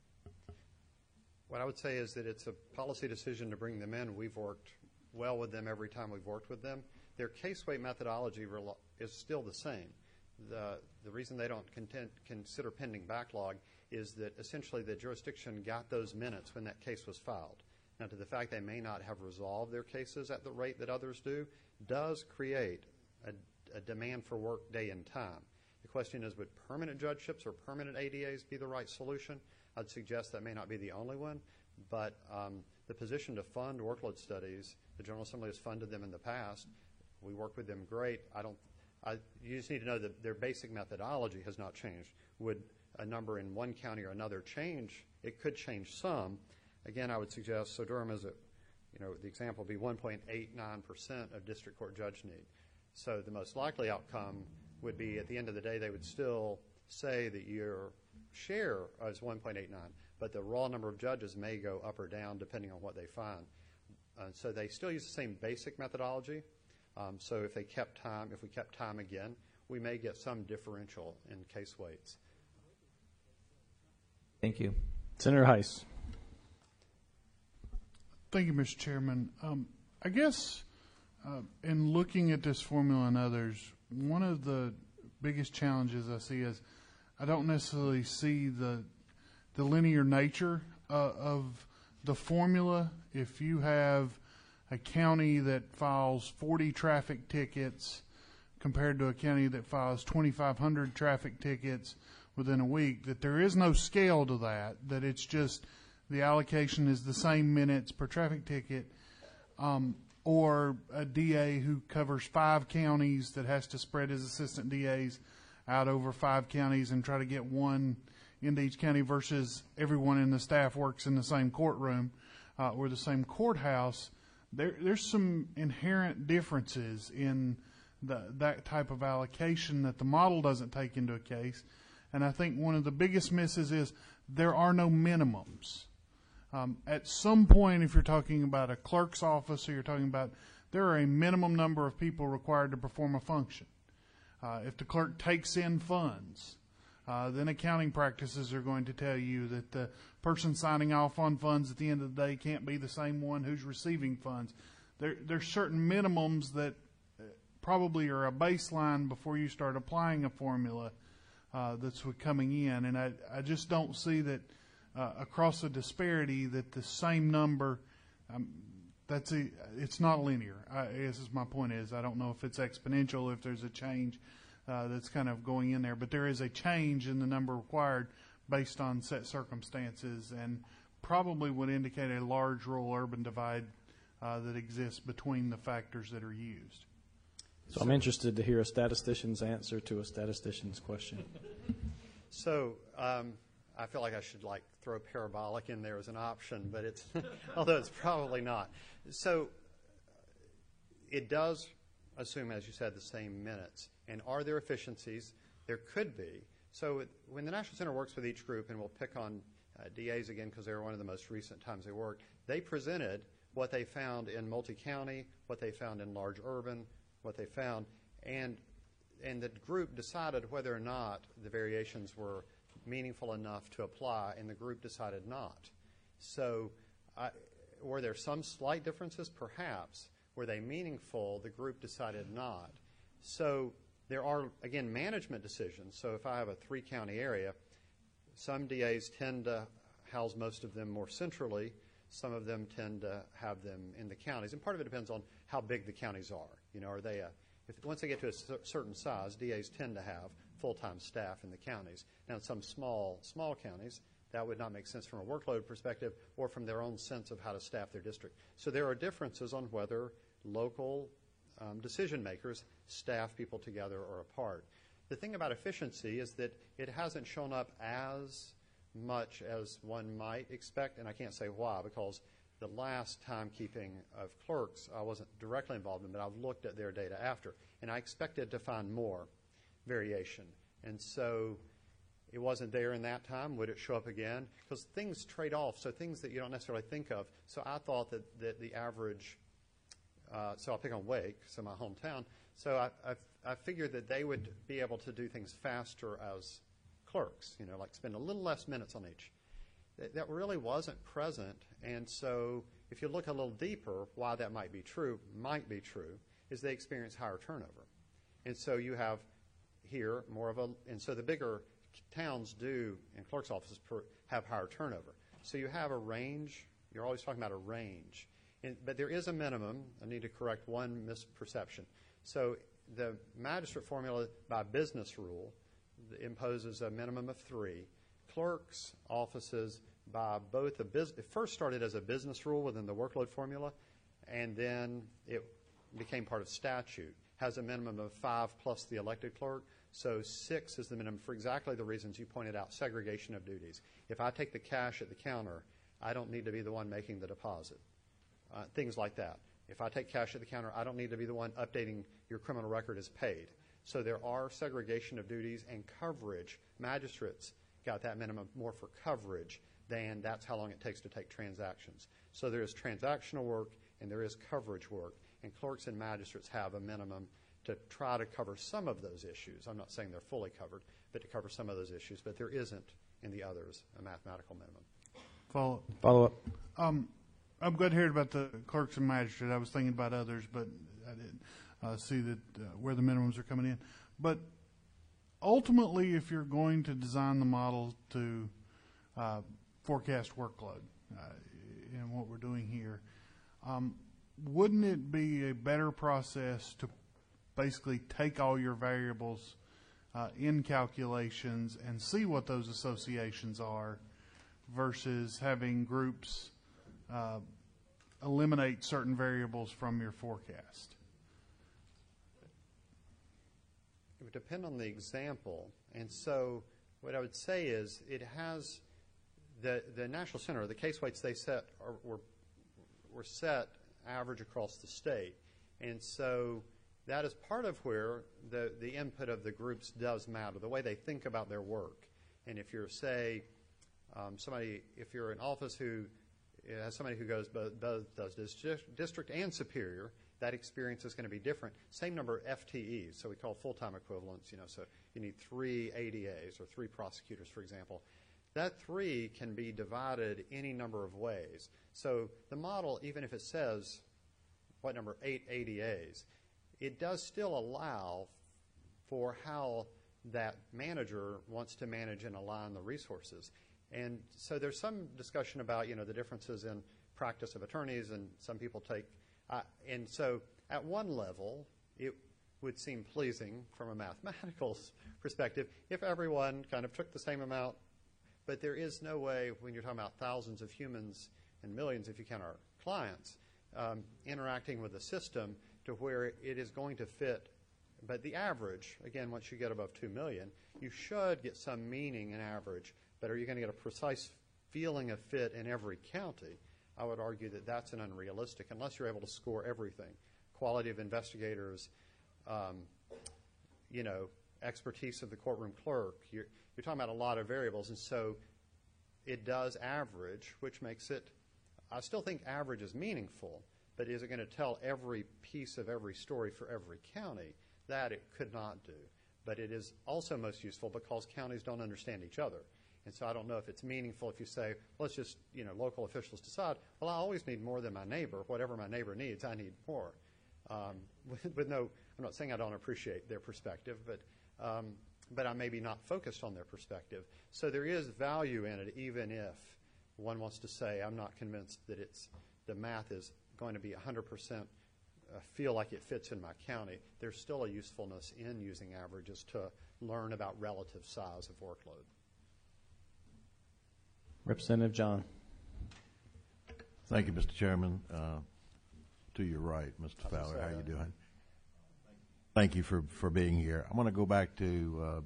Speaker 3: What I would say is that it's a policy decision to bring them in. We've worked well with them every time we've worked with them. Their case weight methodology is still the same. the, the reason they don't content, consider pending backlog is that essentially the jurisdiction got those minutes when that case was filed. Now, to the fact they may not have resolved their cases at the rate that others do does create a, a demand for work day and time. The question is, would permanent judgeships or permanent A D As be the right solution? I'd suggest that may not be the only one, but um, the position to fund workload studies, the General Assembly has funded them in the past. We work with them great. I don't. I, you just need to know that their basic methodology has not changed. Would a number in one county or another change? It could change some. Again, I would suggest, so Durham is, a, you know, the example would be one point eight nine percent of district court judge need. So the most likely outcome would be, at the end of the day, they would still say that your share is one point eight nine, but the raw number of judges may go up or down depending on what they find. Uh, so they still use the same basic methodology. Um, so if they kept time, if we kept time again, we may get some differential in case weights.
Speaker 6: Thank you.
Speaker 1: Senator Heiss.
Speaker 7: Thank you, Mister Chairman. Um, I guess uh, in looking at this formula and others, one of the biggest challenges I see is I don't necessarily see the the linear nature uh, of the formula. If you have a county that files forty traffic tickets compared to a county that files twenty-five hundred traffic tickets within a week, that there is no scale to that, that it's just the allocation is the same minutes per traffic ticket, um, or a D A who covers five counties that has to spread his assistant D As out over five counties and try to get one into each county versus everyone in the staff works in the same courtroom uh, or the same courthouse. There, there's some inherent differences in the, that type of allocation that the model doesn't take into a case. And I think one of the biggest misses is there are no minimums. Um, at some point, if you're talking about a clerk's office or you're talking about, there are a minimum number of people required to perform a function. Uh, if the clerk takes in funds, uh, then accounting practices are going to tell you that the person signing off on funds at the end of the day can't be the same one who's receiving funds. There, there's certain minimums that probably are a baseline before you start applying a formula uh, that's coming in. And I, I just don't see that uh, across a disparity that the same number, um, that's a, it's not linear. I, I guess is my point is I don't know if it's exponential, if there's a change uh, that's kind of going in there, but there is a change in the number required based on set circumstances and probably would indicate a large rural-urban divide uh, that exists between the factors that are used.
Speaker 1: So I'm interested to hear a statistician's answer to a statistician's question.
Speaker 3: So um, I feel like I should like throw parabolic in there as an option, but it's although it's probably not. So it does assume, as you said, the same minutes. And are there efficiencies? There could be. So it, when the National Center works with each group, and we'll pick on uh, D As again because they were one of the most recent times they worked, they presented what they found in multi-county, what they found in large urban, what they found, and and the group decided whether or not the variations were meaningful enough to apply, and the group decided not. So I, were there some slight differences? Perhaps. Were they meaningful? The group decided not. So there are, again, management decisions. So if I have a three-county area, some D As tend to house most of them more centrally. Some of them tend to have them in the counties, and part of it depends on how big the counties are. You know, are they a, if once they get to a cer- certain size, D As tend to have full-time staff in the counties. Now, in some small, small counties, that would not make sense from a workload perspective or from their own sense of how to staff their district. So there are differences on whether local um, decision makers staff people together or apart. The thing about efficiency is that it hasn't shown up as much as one might expect, and I can't say why, because the last timekeeping of clerks I wasn't directly involved in, but I've looked at their data after, and I expected to find more variation. And so it wasn't there in that time. Would it show up again? Because things trade off, so things that you don't necessarily think of. So I thought that, that the average, uh, so I'll pick on Wake, so my hometown, so I, I, I figured that they would be able to do things faster as clerks, you know, like spend a little less minutes on each. That, that really wasn't present, and so if you look a little deeper, why that might be true, might be true, is they experience higher turnover. And so you have here more of a, and so the bigger towns do, and clerk's offices per, have higher turnover. So you have a range. You're always talking about a range. And, but there is a minimum. I need to correct one misperception. So the magistrate formula by business rule imposes a minimum of three. Clerk's offices by both a business, it first started as a business rule within the workload formula, and then it became part of statute, has a minimum of five plus the elected clerk. So six is the minimum for exactly the reasons you pointed out, segregation of duties. If I take the cash at the counter, I don't need to be the one making the deposit. Uh, things like that. If I take cash at the counter, I don't need to be the one updating your criminal record as paid. So there are segregation of duties and coverage. Magistrates got that minimum more for coverage than that's how long it takes to take transactions. So there is transactional work and there is coverage work, and clerks and magistrates have a minimum to try to cover some of those issues. I'm not saying they're fully covered, but to cover some of those issues. But there isn't in the others a mathematical minimum.
Speaker 7: Follow.
Speaker 1: Follow up.
Speaker 7: Um, I'm glad to hear about the clerks and magistrate. I was thinking about others, but I didn't uh, see that uh, where the minimums are coming in. But ultimately, if you're going to design the model to uh, forecast workload uh, in what we're doing here, um, wouldn't it be a better process to basically take all your variables uh, in calculations and see what those associations are versus having groups uh, eliminate certain variables from your forecast?
Speaker 3: It would depend on the example. And so what I would say is it has the, the National Center, the case weights they set are, were, were set average across the state. And so that is part of where the, the input of the groups does matter, the way they think about their work. And if you're, say, um, somebody, if you're an office who has somebody who goes both, both does district and superior, that experience is going to be different. Same number of F T Es, so we call full-time equivalents. You know, so you need three A D As or three prosecutors, for example. That three can be divided any number of ways. So the model, even if it says what number, eight A D As, it does still allow for how that manager wants to manage and align the resources. And so there's some discussion about, you know, the differences in practice of attorneys, and some people take, uh, and so at one level, it would seem pleasing from a mathematical perspective if everyone kind of took the same amount, but there is no way when you're talking about thousands of humans and millions, if you count our clients, um, interacting with the system to where it is going to fit. But the average, again, once you get above two million, you should get some meaning in average. But are you going to get a precise feeling of fit in every county? I would argue that that's an unrealistic, unless you're able to score everything. Quality of investigators, um, you know, expertise of the courtroom clerk. You're, you're talking about a lot of variables, and so it does average, which makes it, I still think average is meaningful, but is it going to tell every piece of every story for every county? That it could not do. But it is also most useful because counties don't understand each other. And so I don't know if it's meaningful if you say, let's just, you know, local officials decide, well, I always need more than my neighbor. Whatever my neighbor needs, I need more. Um, with, with no, I'm not saying I don't appreciate their perspective, but, um, but I may be not focused on their perspective. So there is value in it, even if one wants to say, I'm not convinced that it's, the math is going to be one hundred percent uh, feel like it fits in my county. There's still a usefulness in using averages to learn about relative size of workload.
Speaker 1: Representative John.
Speaker 8: Thank you, Mister Chairman. Uh, to your right, Mister
Speaker 3: How's
Speaker 8: Fowler,
Speaker 3: that?
Speaker 8: how are you doing? Thank you for, for being here. I want to go back to uh,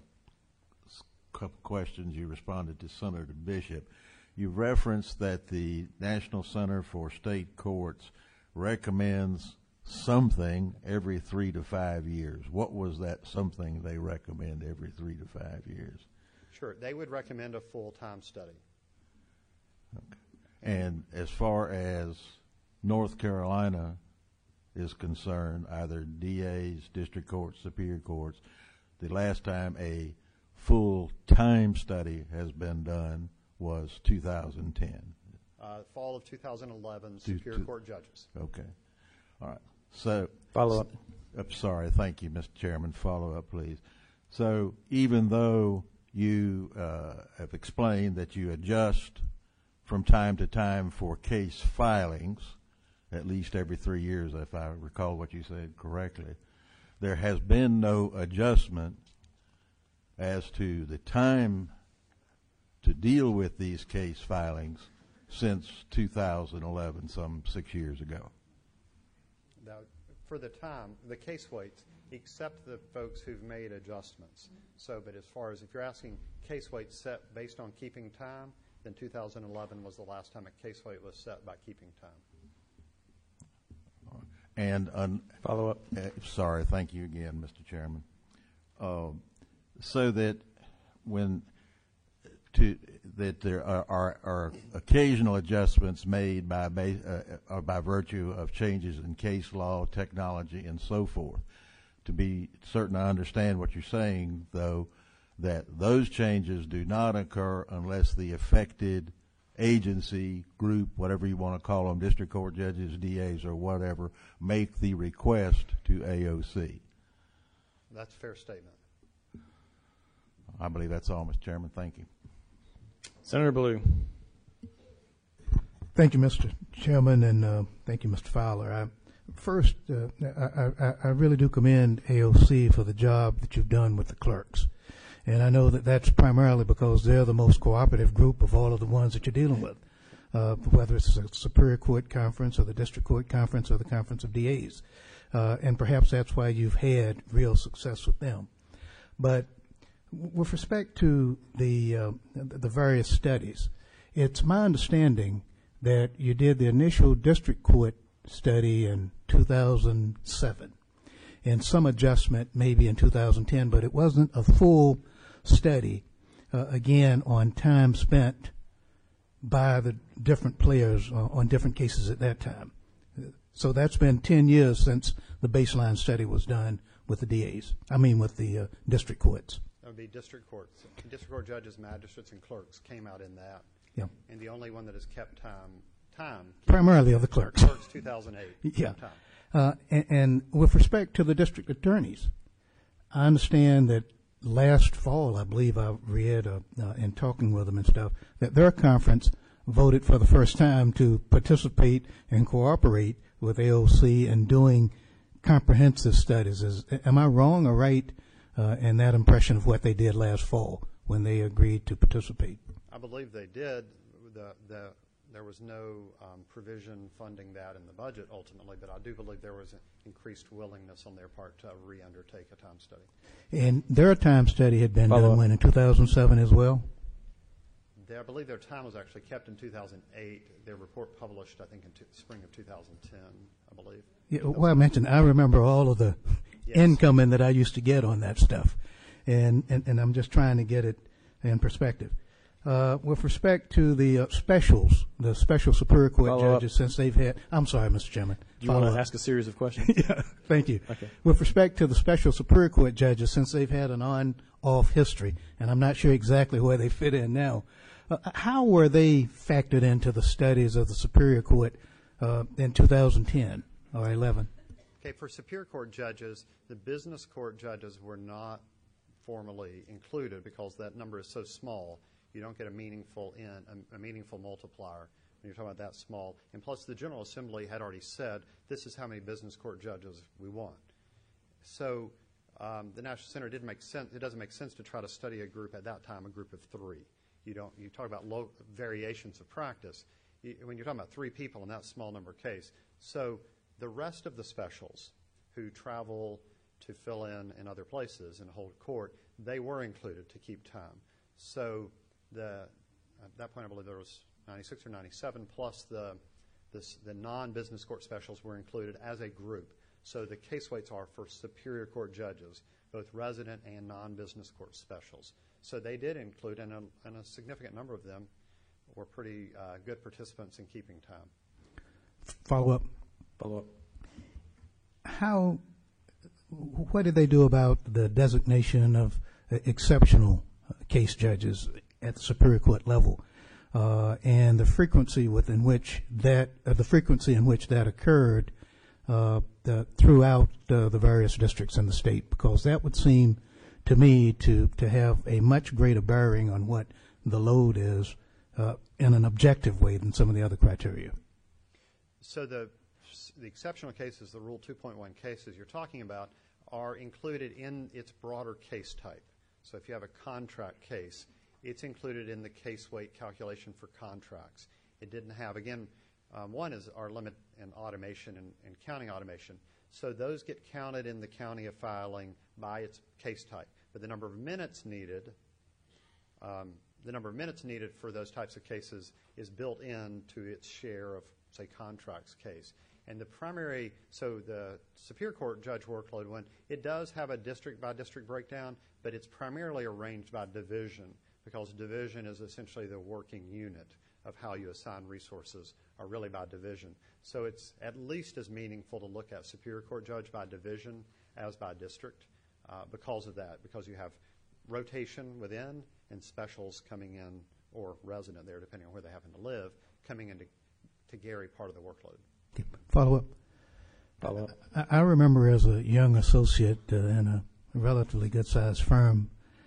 Speaker 8: a couple questions. You responded to Senator Bishop. You referenced that the National Center for State Courts recommends something every three to five years. What was that something they recommend every three to five years?
Speaker 3: Sure. They would recommend a full-time study.
Speaker 8: Okay. And as far as North Carolina is concerned, either D As, district courts, superior courts, the last time a full-time study has been done was two thousand ten.
Speaker 3: Uh, fall of two thousand eleven,
Speaker 8: Two-
Speaker 3: Superior
Speaker 8: two-
Speaker 3: Court judges.
Speaker 8: Okay. All right. So,
Speaker 1: Follow up.
Speaker 8: I'm sorry. Thank you, Mister Chairman. Follow up, please. So even though you uh, have explained that you adjust from time to time for case filings, at least every three years, if I recall what you said correctly, there has been no adjustment as to the time to deal with these case filings since two thousand eleven, some six years ago.
Speaker 3: Now, for the time, the case weights, except the folks who've made adjustments. So, but as far as if you're asking case weights set based on keeping time, then two thousand eleven was the last time a case weight was set by keeping time.
Speaker 8: And un-
Speaker 1: Follow up.
Speaker 8: uh, sorry, thank you again, Mister Chairman. Uh, so that when to that there are, are, are occasional adjustments made by ba- uh, or by virtue of changes in case law, technology, and so forth. To be certain I understand what you're saying, though, that those changes do not occur unless the affected agency, group, whatever you want to call them, district court judges, D As, or whatever, make the request to A O C.
Speaker 3: That's a fair statement.
Speaker 8: I believe that's all, Mister Chairman. Thank you.
Speaker 1: Senator Blue.
Speaker 9: Thank you, Mister Chairman, and uh, thank you, Mister Fowler. I, first, uh, I, I, I really do commend A O C for the job that you've done with the clerks. And I know that that's primarily because they're the most cooperative group of all of the ones that you're dealing with, uh, whether it's a Superior Court conference or the District Court conference or the Conference of D As. Uh, and perhaps that's why you've had real success with them. But with respect to the, uh, the various studies, it's my understanding that you did the initial District Court study in two thousand seven and some adjustment maybe in two thousand ten, but it wasn't a full study, uh, again, on time spent by the different players uh, on different cases at that time. So that's been ten years since the baseline study was done with the D As, I mean with the uh, district courts.
Speaker 3: That would be district courts. District court judges, magistrates, and clerks came out in that.
Speaker 9: Yeah.
Speaker 3: And the only one that has kept time, time
Speaker 9: primarily of the clerks.
Speaker 3: Clerks, two thousand eight.
Speaker 9: Yeah.
Speaker 3: Time.
Speaker 9: Uh, and, and with respect to the district attorneys, I understand that last fall, I believe I read uh, uh, in talking with them and stuff, that their conference voted for the first time to participate and cooperate with A O C in doing comprehensive studies. Is, am I wrong or right uh, in that impression of what they did last fall when they agreed to participate?
Speaker 3: I believe they did. The, the, there was no um, provision funding that in the budget ultimately, but I do believe there was an increased willingness on their part to re-undertake a time study.
Speaker 9: And their time study had been
Speaker 1: Follow
Speaker 9: done
Speaker 1: up.
Speaker 9: when, in two thousand seven as well?
Speaker 3: They, I believe their time was actually kept in two thousand eight. Their report published, I think, in t- spring of two thousand ten, I believe.
Speaker 9: Yeah, well, I mentioned, I remember all of the
Speaker 3: Yes.
Speaker 9: incoming that I used to get on that stuff. And, and, and I'm just trying to get it in perspective. Uh, with respect to the uh, specials, the special Superior Court
Speaker 1: Follow up.
Speaker 9: judges, since they've had, I'm sorry, Mister Chairman.
Speaker 1: Do you want
Speaker 9: Follow
Speaker 1: to
Speaker 9: up.
Speaker 1: ask a series of questions?
Speaker 9: Yeah, thank you.
Speaker 1: Okay.
Speaker 9: With respect to the special Superior Court judges, since they've had an on-off history, and I'm not sure exactly where they fit in now, uh, how were they factored into the studies of the Superior Court uh, in two thousand ten or eleven?
Speaker 3: Okay, for Superior Court judges, the business court judges were not formally included because that number is so small. You don't get a meaningful in a, a meaningful multiplier when you're talking about that small. And plus, the General Assembly had already said this is how many business court judges we want. So um, the National Center didn't make sense. It doesn't make sense to try to study a group at that time, a group of three. You don't. You talk about low variations of practice you, when you're talking about three people in that small number case. So the rest of the specials who travel to fill in in other places and hold court, they were included to keep time. So the, at that point, I believe there was ninety-six or ninety-seven, plus the, this, the non-business court specials were included as a group. So the case weights are for Superior Court judges, both resident and non-business court specials. So they did include, and a, and a significant number of them were pretty uh, good participants in keeping time.
Speaker 9: Follow up.
Speaker 1: Follow up.
Speaker 9: How, what did they do about the designation of uh, exceptional case judges at the Superior Court level, uh, and the frequency within which that, uh, the frequency in which that occurred uh, the, throughout uh, the various districts in the state? Because that would seem to me to, to have a much greater bearing on what the load is uh, in an objective way than some of the other criteria.
Speaker 3: So the, the exceptional cases, the Rule two point one cases you're talking about, are included in its broader case type. So if you have a contract case, it's included in the case weight calculation for contracts. It didn't have, again, um, one is our limit in automation and, and counting automation. So those get counted in the county of filing by its case type. But the number of minutes needed, um, the number of minutes needed for those types of cases is built into its share of, say, contracts case. And the primary, so the Superior Court judge workload one, it does have a district-by-district breakdown, but it's primarily arranged by division, because division is essentially the working unit of how you assign resources, are really by division. So it's at least as meaningful to look at Superior Court judge by division as by district uh, because of that, because you have rotation within and specials coming in, or resident there, depending on where they happen to live, coming into to Gary part of the workload.
Speaker 9: Okay. Follow up.
Speaker 1: Follow up.
Speaker 9: I, I remember as a young associate uh, in a relatively good-sized firm,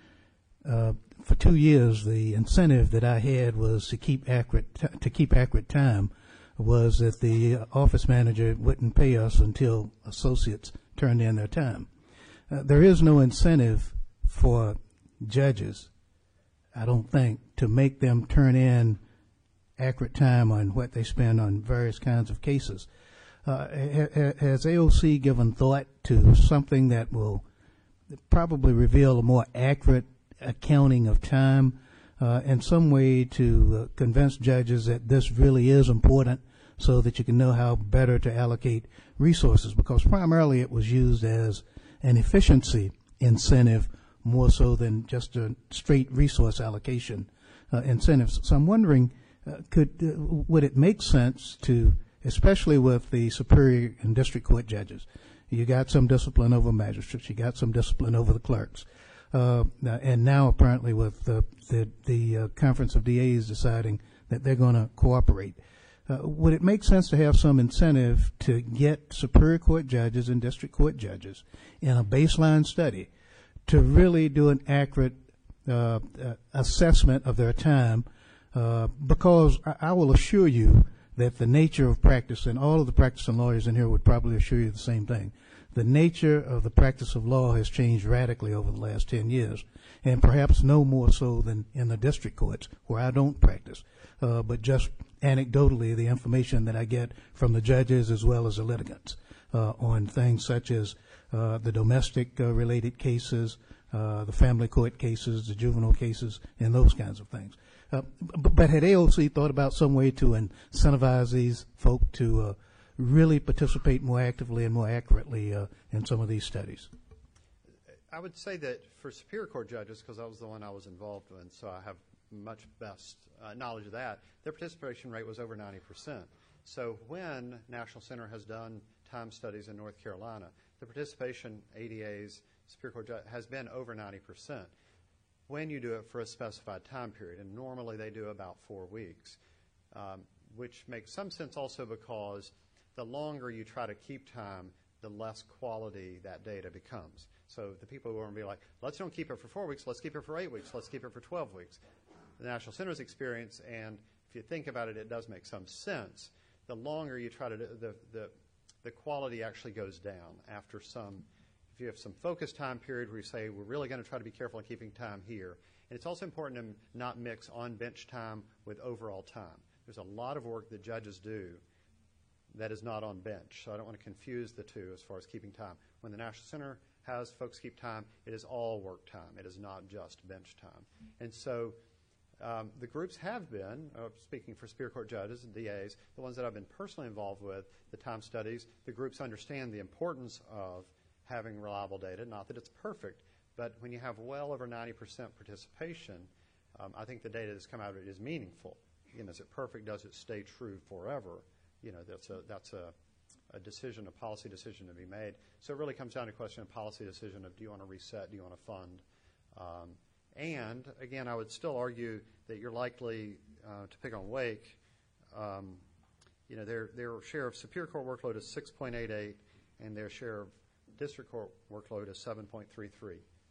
Speaker 9: uh, for two years the incentive that I had was to keep accurate t- to keep accurate time was that the office manager wouldn't pay us until associates turned in their time. Uh, there is no incentive for judges, I don't think, to make them turn in accurate time on what they spend on various kinds of cases. Uh, ha- has A O C given thought to something that will probably reveal a more accurate accounting of time uh, in some way to uh, convince judges that this really is important so that you can know how better to allocate resources? Because primarily it was used as an efficiency incentive more so than just a straight resource allocation uh, incentives. So I'm wondering, Uh, could uh, would it make sense to, especially with the superior and district court judges, you got some discipline over magistrates, you got some discipline over the clerks, uh, and now apparently with the the, the uh, Conference of D As deciding that they're going to cooperate, uh, would it make sense to have some incentive to get superior court judges and district court judges in a baseline study to really do an accurate uh, uh, assessment of their time? Uh, because I, I will assure you that the nature of practice, and all of the practicing lawyers in here would probably assure you the same thing, the nature of the practice of law has changed radically over the last ten years, and perhaps no more so than in the district courts, where I don't practice, uh, but just anecdotally the information that I get from the judges as well as the litigants uh, on things such as uh, the domestic uh, related cases, uh, the family court cases, the juvenile cases, and those kinds of things. Uh, but, but had A O C thought about some way to incentivize these folk to uh, really participate more actively and more accurately uh, in some of these studies?
Speaker 3: I would say that for Superior Court judges, because that was the one I was involved in, so I have much best uh, knowledge of that, their participation rate was over ninety percent. So when National Center has done time studies in North Carolina, the participation, A D As, Superior Court judge, has been over ninety percent. When you do it for a specified time period, and normally they do about four weeks, um, which makes some sense also because the longer you try to keep time, the less quality that data becomes. So the people who want to be like, let's don't keep it for four weeks, let's keep it for eight weeks, let's keep it for twelve weeks. The National Center's experience, and if you think about it, it does make some sense. The longer you try to do, the, the, the quality actually goes down after some. If you have some focused time period where you say, we're really going to try to be careful in keeping time here. And it's also important to not mix on-bench time with overall time. There's a lot of work that judges do that is not on bench. So I don't want to confuse the two as far as keeping time. When the National Center has folks keep time, it is all work time. It is not just bench time. And so um, the groups have been, uh, speaking for Superior Court judges and D As, the ones that I've been personally involved with, the time studies, the groups understand the importance of having reliable data. Not that it's perfect, but when you have well over ninety percent participation, um, I think the data that's come out of it is meaningful. You know, is it perfect? Does it stay true forever? You know, that's a that's a, a decision, a policy decision to be made. So it really comes down to a question of policy decision of do you want to reset, do you want to fund? Um, and again, I would still argue that you're likely uh, to pick on Wake. Um, you know, their their share of Superior Court workload is six point eight eight, and their share of District Court workload is seven point three three.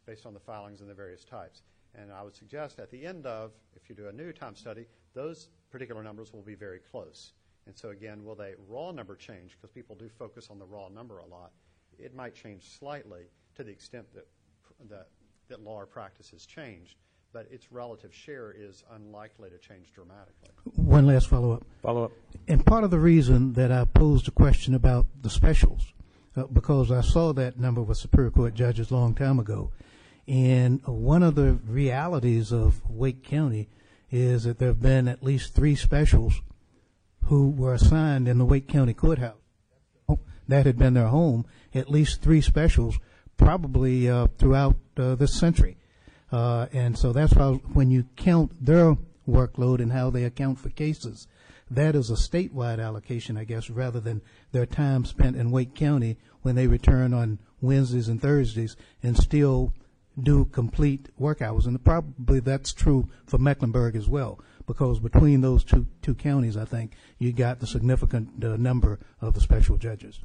Speaker 3: based on the filings and the various types. And I would suggest at the end of, if you do a new time study, those particular numbers will be very close. And so again, will the raw number change? Because people do focus on the raw number a lot. It might change slightly to the extent that that, that law or practice has changed, but its relative share is unlikely to change dramatically.
Speaker 9: One last follow-up.
Speaker 1: Follow-up.
Speaker 9: And part of the reason that I posed a question about the specials, uh, because I saw that number with Superior Court judges a long time ago, and one of the realities of Wake County is that there have been at least three specials who were assigned in the Wake County Courthouse. That had been their home, at least three specials, probably uh, throughout uh, this century. Uh, and so that's why when you count their workload and how they account for cases, that is a statewide allocation, I guess, rather than their time spent in Wake County when they return on Wednesdays and Thursdays and still do complete work hours. And probably that's true for Mecklenburg as well, because between those two, two counties, I think, you got the significant uh, number of the special judges.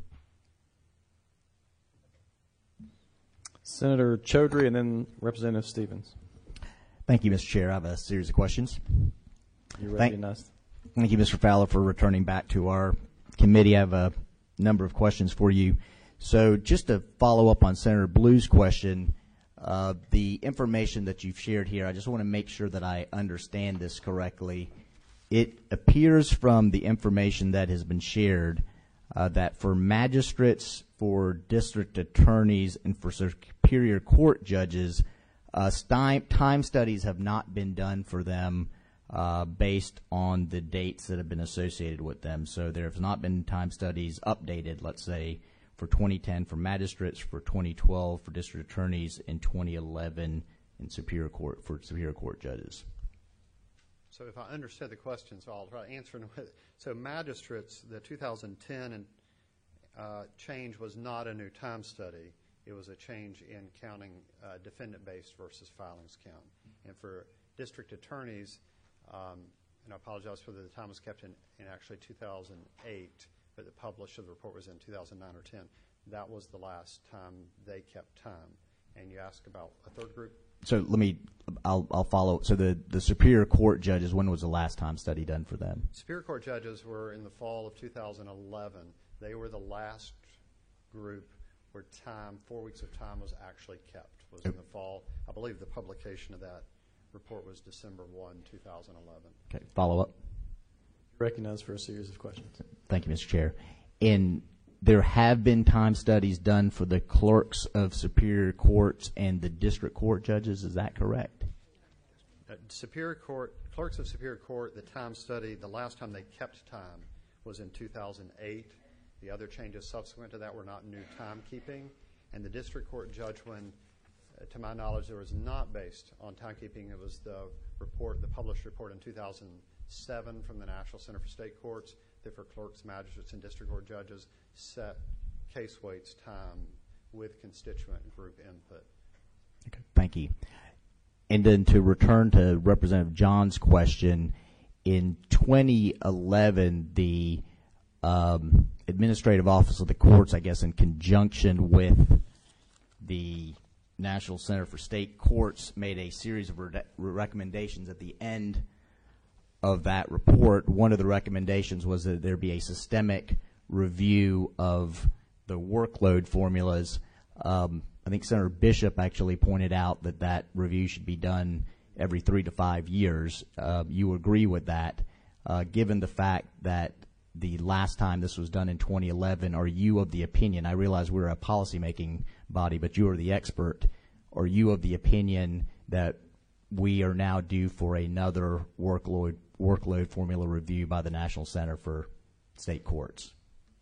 Speaker 1: Senator Chaudhry and then Representative Stevens.
Speaker 10: Thank you, Mister Chair. I have a series of questions.
Speaker 1: You're
Speaker 10: Thank,
Speaker 1: recognized.
Speaker 10: thank you, Mister Fowler, for returning back to our committee. I have a number of questions for you. So just to follow up on Senator Blue's question, uh, the information that you've shared here, I just want to make sure that I understand this correctly. It appears from the information that has been shared uh, that for magistrates, for district attorneys, and for Superior Court judges, uh, time, time studies have not been done for them uh, based on the dates that have been associated with them. So there have not been time studies updated, let's say, for twenty ten for magistrates, for twenty twelve for district attorneys, and twenty eleven in Superior Court for Superior Court judges.
Speaker 3: So if I understood the question, so I'll try to answer it. So magistrates, the two thousand ten and uh, change was not a new time study. It was a change in counting uh, defendant-based versus filings count. And for district attorneys, um, and I apologize whether the time was kept in, in actually two thousand eight, but the publish of the report was in two thousand nine or ten. That was the last time they kept time. And you ask about a third group?
Speaker 10: So let me, I'll, I'll follow. So the, the Superior Court judges, when was the last time study done for them?
Speaker 3: Superior Court judges were in the fall of two thousand eleven. They were the last group where time, four weeks of time was actually kept, was in the fall. I believe the publication of that report was December first, two thousand eleven.
Speaker 10: Okay, follow up.
Speaker 1: Recognized for a series of questions.
Speaker 10: Thank you, Mister Chair. And there have been time studies done for the clerks of Superior Courts and the district court judges. Is that correct?
Speaker 3: Uh, Superior Court, clerks of Superior Court, the time study, the last time they kept time was in two thousand eight. The other changes subsequent to that were not new timekeeping. And the district court judge, when, uh, to my knowledge, there was not based on timekeeping. It was the report, the published report in two thousand seven from the National Center for State Courts that for clerks, magistrates, and district court judges set case weights time with constituent group input.
Speaker 10: Okay, thank you. And then to return to Representative John's question, in twenty eleven, the um, Administrative Office of the Courts, I guess in conjunction with the National Center for State Courts, made a series of re- recommendations at the end of that report. One of the recommendations was that there be a systemic review of the workload formulas. Um, I think Senator Bishop actually pointed out that that review should be done every three to five years. Uh, you agree with that? Uh, given the fact that the last time this was done in twenty eleven, are you of the opinion, I realize we're a policymaking body, but you are the expert, are you of the opinion that we are now due for another workload workload formula review by the National Center for State Courts?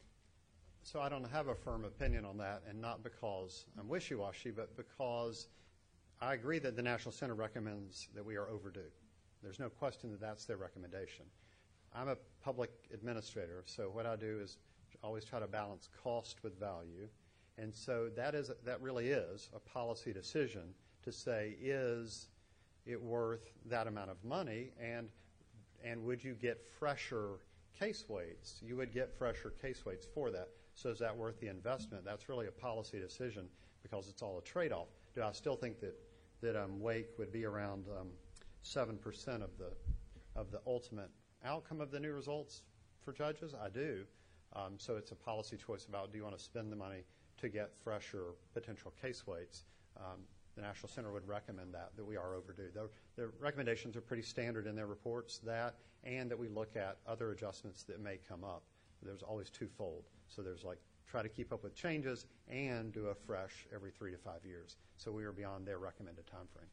Speaker 3: So I don't have a firm opinion on that, and not because I'm wishy-washy, but because I agree that the National Center recommends that we are overdue. There's no question that that's their recommendation. I'm a public administrator, so what I do is always try to balance cost with value. And so that is that really is a policy decision to say, is it worth that amount of money, and and would you get fresher case weights? You would get fresher case weights for that. So is that worth the investment? That's really a policy decision, because it's all a trade-off. Do I still think that, that um, Wake would be around um, seven percent of the, of the ultimate outcome of the new results for judges? I do. Um, so it's a policy choice about, do you want to spend the money to get fresher potential case weights? Um, the National Center would recommend that, that we are overdue. Their, their recommendations are pretty standard in their reports, that, and that we look at other adjustments that may come up. There's always twofold. So there's like, try to keep up with changes and do a fresh every three to five years. So we are beyond their recommended time frame.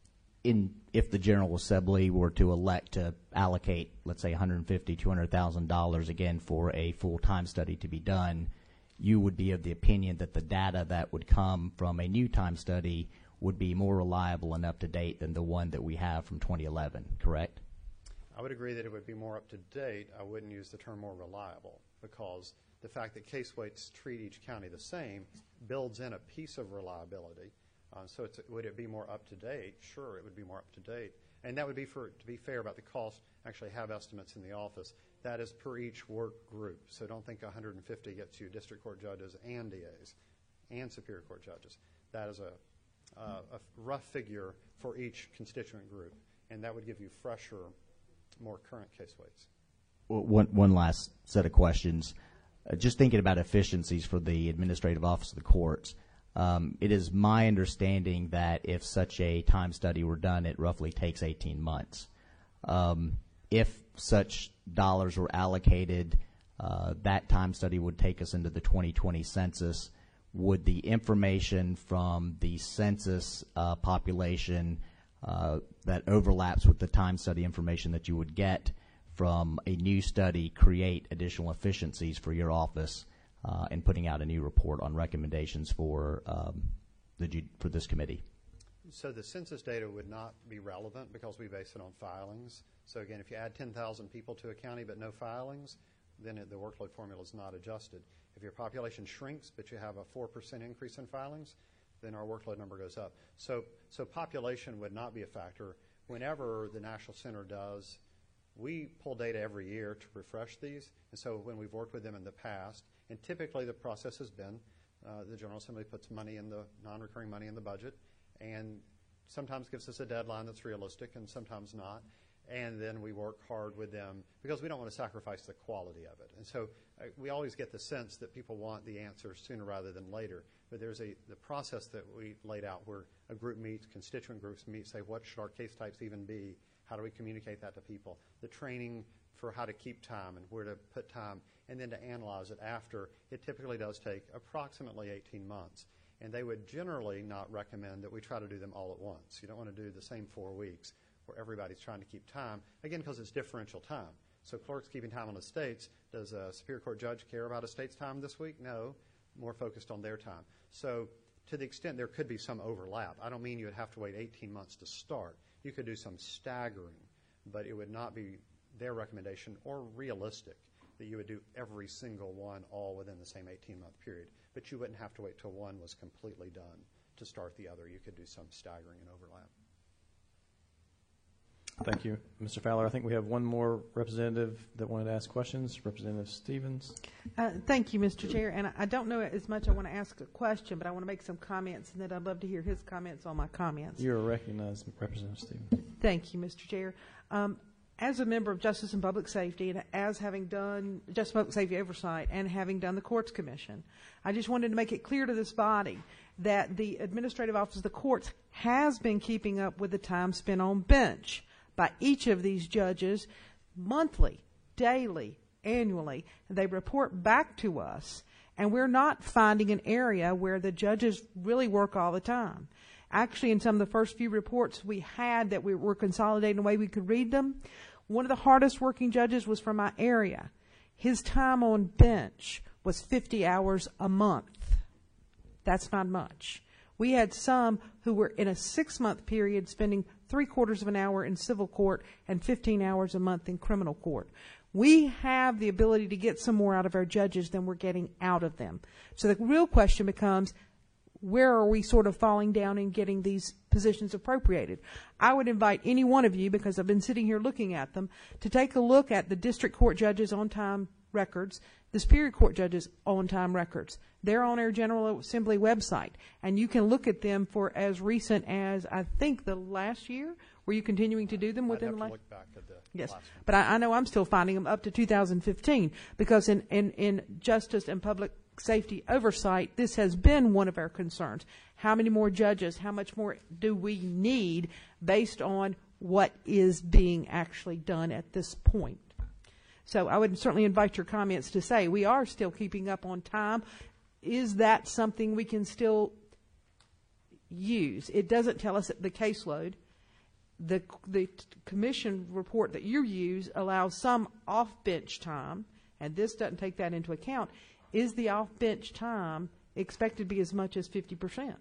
Speaker 10: In, if the General Assembly were to elect to allocate, let's say, one hundred fifty thousand dollars, two hundred thousand dollars again for a full-time study to be done, you would be of the opinion that the data that would come from a new time study would be more reliable and up to date than the one that we have from twenty eleven, correct?
Speaker 3: I would agree that it would be more up to date. I wouldn't use the term more reliable, because the fact that case weights treat each county the same builds in a piece of reliability. Uh, so it's, would it be more up to date? Sure, it would be more up to date. And that would be, for to be fair about the cost, actually have estimates in the office. That is per each work group. So don't think one hundred fifty gets you district court judges and D As and superior court judges. That is a, uh, a rough figure for each constituent group. And that would give you fresher, more current case weights.
Speaker 10: Well, one, one last set of questions. Uh, just thinking about efficiencies for the administrative office of the courts, um, it is my understanding that if such a time study were done, it roughly takes eighteen months. Um, if such dollars were allocated, uh, that time study would take us into the twenty twenty census. Would the information from the census uh, population uh, that overlaps with the time study information that you would get from a new study create additional efficiencies for your office uh, in putting out a new report on recommendations for um, the for this committee?
Speaker 3: So the census data would not be relevant because we base it on filings. So again, if you add ten thousand people to a county but no filings, then it, the workload formula is not adjusted. If your population shrinks but you have a four percent increase in filings, then our workload number goes up. So, so population would not be a factor. Whenever the National Center does, we pull data every year to refresh these. And so when we've worked with them in the past, and typically the process has been uh, the General Assembly puts money in the non-recurring money in the budget, and sometimes gives us a deadline that's realistic and sometimes not. And then we work hard with them because we don't want to sacrifice the quality of it. And so uh, we always get the sense that people want the answers sooner rather than later. But there's a the process that we laid out where a group meets, constituent groups meet, say what should our case types even be? How do we communicate that to people? The training for how to keep time and where to put time, and then to analyze it after. It typically does take approximately eighteen months. And they would generally not recommend that we try to do them all at once. You don't want to do the same four weeks where everybody's trying to keep time, again, because it's differential time. So clerks keeping time on estates, does a Superior Court judge care about estates time this week? No, more focused on their time. So to the extent there could be some overlap, I don't mean you would have to wait eighteen months to start. You could do some staggering, but it would not be their recommendation or realistic that you would do every single one all within the same eighteen-month period. But you wouldn't have to wait till one was completely done to start the other. You could do some staggering and overlap.
Speaker 1: Thank you, Mister Fowler. I think we have one more representative that wanted to ask questions. Representative Stevens.
Speaker 2: Uh, thank you, Mister Chair. And I, I don't know as much I want to ask a question, but I want to make some comments, and then I'd love to hear his comments on my comments.
Speaker 1: You are recognized, Representative Stevens.
Speaker 2: Thank you, Mister Chair. Um, as a member of Justice and Public Safety, and as having done Justice and Public Safety Oversight and having done the Courts Commission, I just wanted to make it clear to this body that the Administrative Office of the Courts has been keeping up with the time spent on bench by each of these judges monthly, daily, annually. They report back to us, and we're not finding an area where the judges really work all the time. Actually, in some of the first few reports we had that we were consolidating the way we could read them, one of the hardest working judges was from my area. His time on bench was fifty hours a month. That's not much. We had some who were in a six-month period spending three quarters of an hour in civil court and fifteen hours a month in criminal court. We have the ability to get some more out of our judges than we're getting out of them. So the real question becomes, where are we sort of falling down in getting these positions appropriated? I would invite any one of you, because I've been sitting here looking at them, to take a look at the district court judges' on-time records the Superior Court judges' on-time records. They're on our General Assembly website, and you can look at them for as recent as, I think, the last year. Were you continuing to do them
Speaker 3: I'd
Speaker 2: within
Speaker 3: have
Speaker 2: the
Speaker 3: to
Speaker 2: last?
Speaker 3: look back at the
Speaker 2: Yes,
Speaker 3: last one.
Speaker 2: but I, I know I'm still finding them up to two thousand fifteen, because in, in, in justice and public safety oversight, this has been one of our concerns. How many more judges, how much more do we need based on what is being actually done at this point? So I would certainly invite your comments to say, we are still keeping up on time. Is that something we can still use? It doesn't tell us the caseload. The, the commission report that you use allows some off-bench time, and this doesn't take that into account. Is the off-bench time expected to be as much as fifty percent?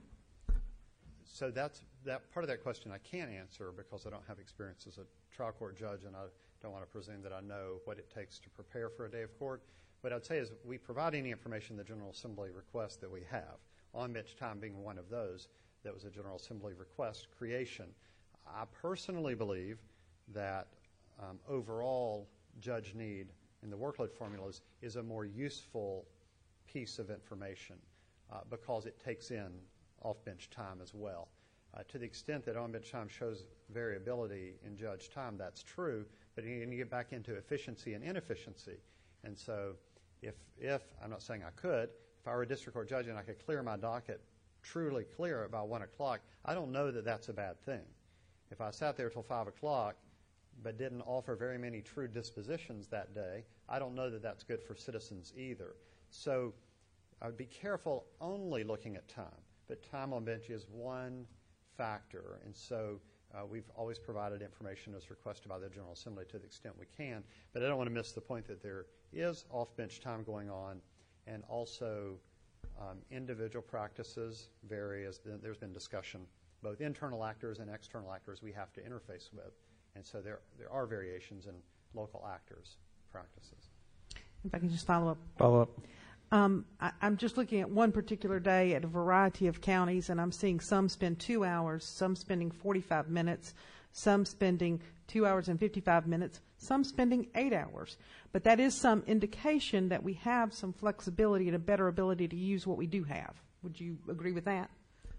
Speaker 3: So that's that part of that question I can't answer because I don't have experience as a trial court judge, and I don't want to presume that I know what it takes to prepare for a day of court. What I'd say is we provide any information the General Assembly requests that we have, on-bench time being one of those. That was a General Assembly request creation. I personally believe that um, overall judge need in the workload formulas is a more useful piece of information uh, because it takes in off-bench time as well. Uh, to the extent that on-bench time shows variability in judge time, that's true, but you, you get back into efficiency and inefficiency. And so if, if, I'm not saying I could, if I were a district court judge and I could clear my docket truly clear about one o'clock, I don't know that that's a bad thing. If I sat there till five o'clock but didn't offer very many true dispositions that day, I don't know that that's good for citizens either. So I would be careful only looking at time, but time on bench is one factor, and so uh, we've always provided information as requested by the General Assembly to the extent we can, but I don't want to miss the point that there is off-bench time going on, and also um, individual practices vary as the, there's been discussion. Both internal actors and external actors we have to interface with, and so there there are variations in local actors' practices.
Speaker 2: If I can just follow up.
Speaker 1: Follow up.
Speaker 2: Um, I, I'm just looking at one particular day at a variety of counties, and I'm seeing some spend two hours, some spending forty-five minutes, some spending two hours and fifty-five minutes, some spending eight hours. But that is some indication that we have some flexibility and a better ability to use what we do have. Would you agree with that?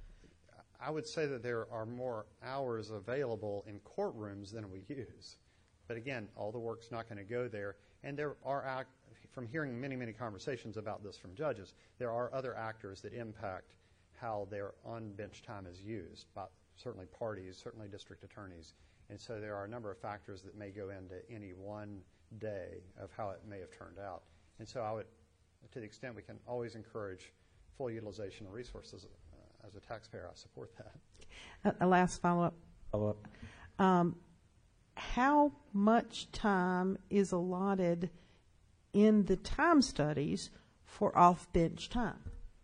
Speaker 3: I would say that there are more hours available in courtrooms than we use. But again, all the work's not going to go there. And there are, act, from hearing many, many conversations about this from judges, there are other actors that impact how their on-bench time is used, by certainly parties, certainly district attorneys. And so there are a number of factors that may go into any one day of how it may have turned out. And so I would, to the extent we can always encourage full utilization of resources, uh, as a taxpayer, I support that.
Speaker 2: A, a last follow-up.
Speaker 1: Follow up.
Speaker 2: Um, how much time is allotted in the time studies for off-bench time?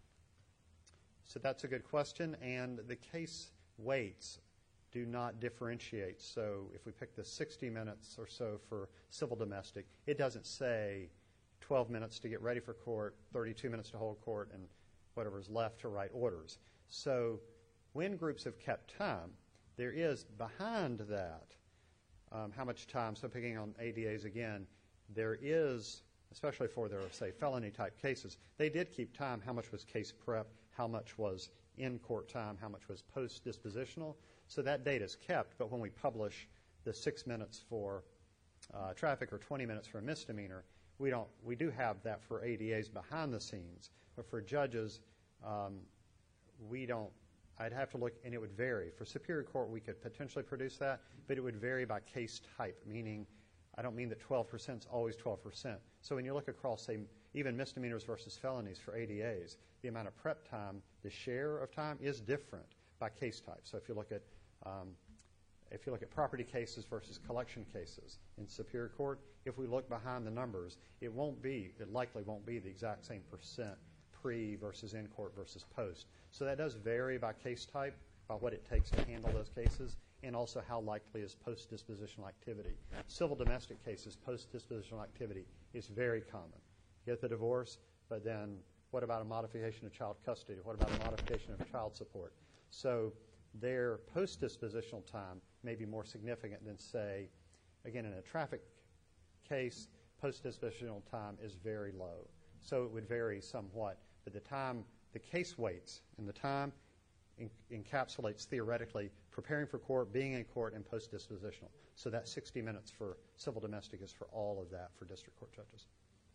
Speaker 3: So that's a good question, and the case weights do not differentiate. So if we pick the sixty minutes or so for civil domestic, it doesn't say twelve minutes to get ready for court, thirty-two minutes to hold court, and whatever's left to write orders. So when groups have kept time, there is behind that um, how much time, so picking on A D As again, there is, especially for their, say, felony-type cases, they did keep time. How much was case prep? How much was in-court time? How much was post-dispositional? So that data is kept, but when we publish the six minutes for uh, traffic or twenty minutes for a misdemeanor, we don't. We do have that for A D As behind the scenes, but for judges, um, we don't. I'd have to look, and it would vary. For Superior Court, we could potentially produce that, but it would vary by case type, meaning I don't mean that twelve percent is always twelve percent. So when you look across, say, even misdemeanors versus felonies for A D As, the amount of prep time, the share of time is different by case type. So if you look at um, if you look at property cases versus collection cases in Superior Court, if we look behind the numbers, it won't be, it likely won't be the exact same percent pre versus in court versus post. So that does vary by case type, by what it takes to handle those cases, and also how likely is post-dispositional activity. Civil domestic cases, post-dispositional activity is very common. You get the divorce, but then what about a modification of child custody? What about a modification of child support? So their post-dispositional time may be more significant than, say, again, in a traffic case, post-dispositional time is very low. So it would vary somewhat, but the time, the case weights and the time en- encapsulates theoretically preparing for court, being in court, and post-dispositional. So that sixty minutes for civil domestic is for all of that for district court judges.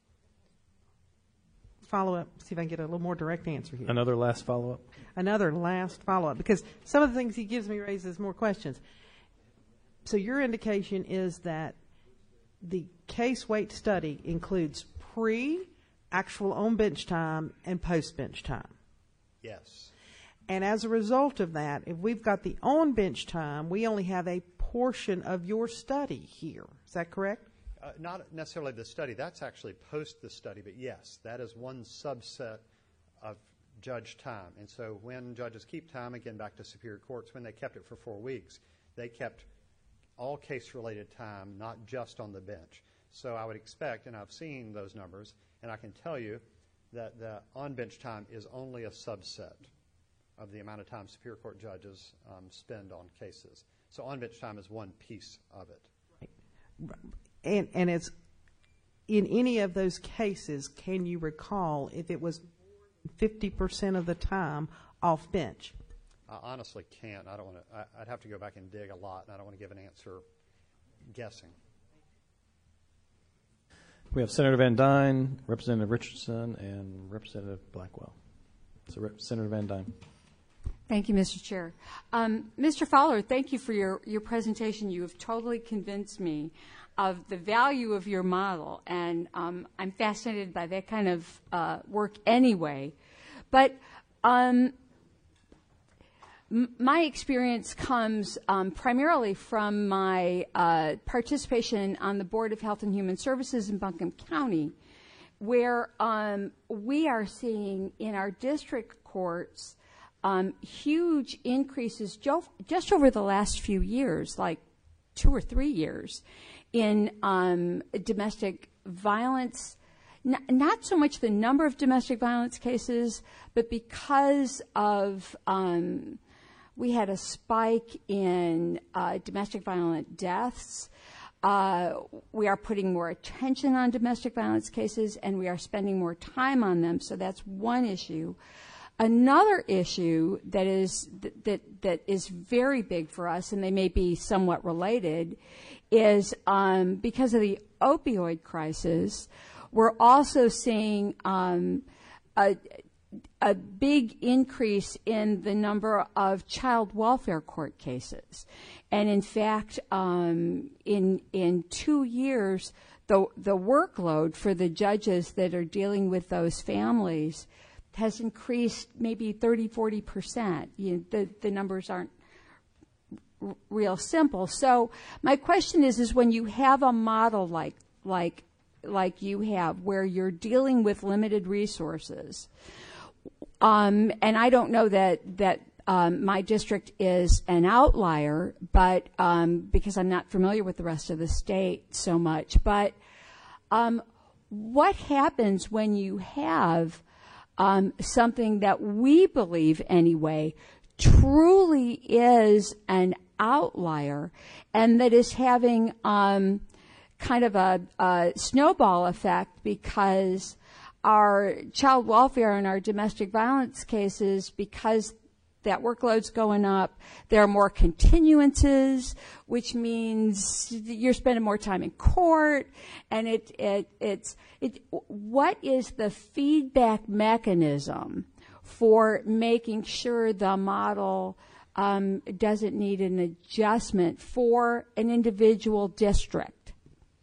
Speaker 2: Follow up, see if I can get a little more direct answer here.
Speaker 1: Another last follow-up?
Speaker 2: Another last follow-up, because some of the things he gives me raises more questions. So your indication is that the case weight study includes pre, actual on-bench time, and post-bench time.
Speaker 3: Yes.
Speaker 2: And as a result of that, if we've got the on-bench time, we only have a portion of your study here. Is that correct?
Speaker 3: Uh, not necessarily the study. That's actually post the study, but yes, that is one subset of judge time. And so when judges keep time, again, back to Superior Courts, when they kept it for four weeks, they kept all case-related time, not just on the bench. So I would expect, and I've seen those numbers, and I can tell you that the on-bench time is only a subset of the amount of time Superior Court judges um, spend on cases. So on-bench time is one piece of it.
Speaker 2: And, and it's in any of those cases, can you recall if it was fifty percent of the time off bench?
Speaker 3: I honestly can't. I don't want to. I'd have to go back and dig a lot, and I don't want to give an answer guessing.
Speaker 1: We have Senator Van Dyne, Representative Richardson, and Representative Blackwell. So, Rep- Senator Van Dyne.
Speaker 11: Thank you, Mister Chair. Um, Mister Fowler, thank you for your, your presentation. You have totally convinced me of the value of your model, and um, I'm fascinated by that kind of uh, work anyway. But um, m- my experience comes um, primarily from my uh, participation on the Board of Health and Human Services in Buncombe County, where um, we are seeing in our district courts um, huge increases jo- just over the last few years, like two or three years, in um, domestic violence, N- not so much the number of domestic violence cases, but because of um, we had a spike in uh, domestic violent deaths. Uh, we are putting more attention on domestic violence cases, and we are spending more time on them. So that's one issue. Another issue that is th- that that is very big for us, and they may be somewhat related, is um, because of the opioid crisis, we're also seeing um, a, a big increase in the number of child welfare court cases. And in fact, um, in in two years, the the workload for the judges that are dealing with those families has increased maybe thirty, forty percent. You know, the, the numbers aren't r- real simple. So my question is, is when you have a model like like like you have, where you're dealing with limited resources, um, and I don't know that that um, my district is an outlier, but um, because I'm not familiar with the rest of the state so much, but um, what happens when you have um, something that we believe anyway truly is an outlier, and that is having um, kind of a, a snowball effect, because our child welfare and our domestic violence cases, because that workload's going up, there are more continuances, which means you're spending more time in court, and it, it it's it. What is the feedback mechanism for making sure the model um, doesn't need an adjustment for an individual district?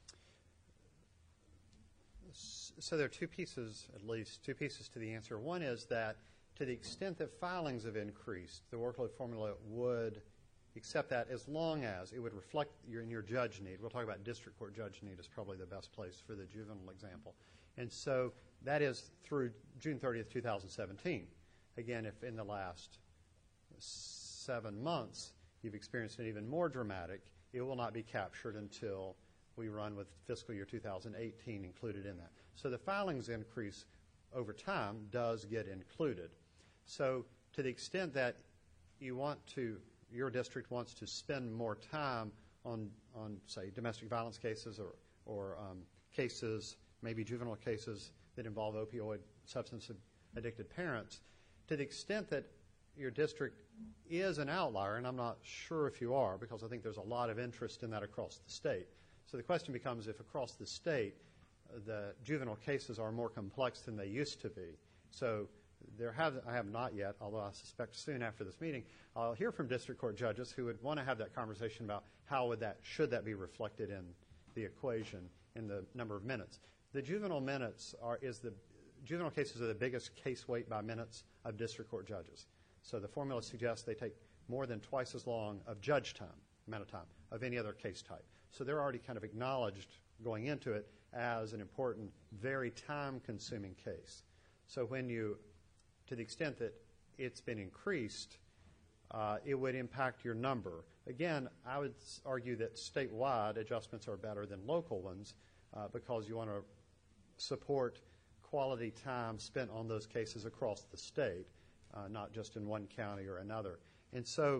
Speaker 3: So there are two pieces, at least, two pieces to the answer. One is that to the extent that filings have increased, the workload formula would accept that, as long as it would reflect your, in your judge need. We'll talk about district court judge need is probably the best place for the juvenile example. And so that is through June thirtieth, twenty seventeen. Again, if in the last seven months you've experienced an even more dramatic, it will not be captured until we run with fiscal year two thousand eighteen included in that. So the filings increase over time does get included. So to the extent that you want to, your district wants to spend more time on, on say, domestic violence cases or, or um, cases, maybe juvenile cases that involve opioid substance addicted parents, to the extent that your district is an outlier, and I'm not sure if you are, because I think there's a lot of interest in that across the state. So the question becomes, if across the state uh, the juvenile cases are more complex than they used to be. So there have, I have not yet, although I suspect soon after this meeting, I'll hear from district court judges who would want to have that conversation about how would that, should that be reflected in the equation in the number of minutes. The juvenile minutes are, is the, juvenile cases are the biggest case weight by minutes of district court judges. So the formula suggests they take more than twice as long of judge time, amount of time, of any other case type. So they're already kind of acknowledged going into it as an important, very time-consuming case. So when you, to the extent that it's been increased, uh, it would impact your number. Again, I would argue that statewide adjustments are better than local ones uh, because you want to support quality time spent on those cases across the state, uh, not just in one county or another. And so,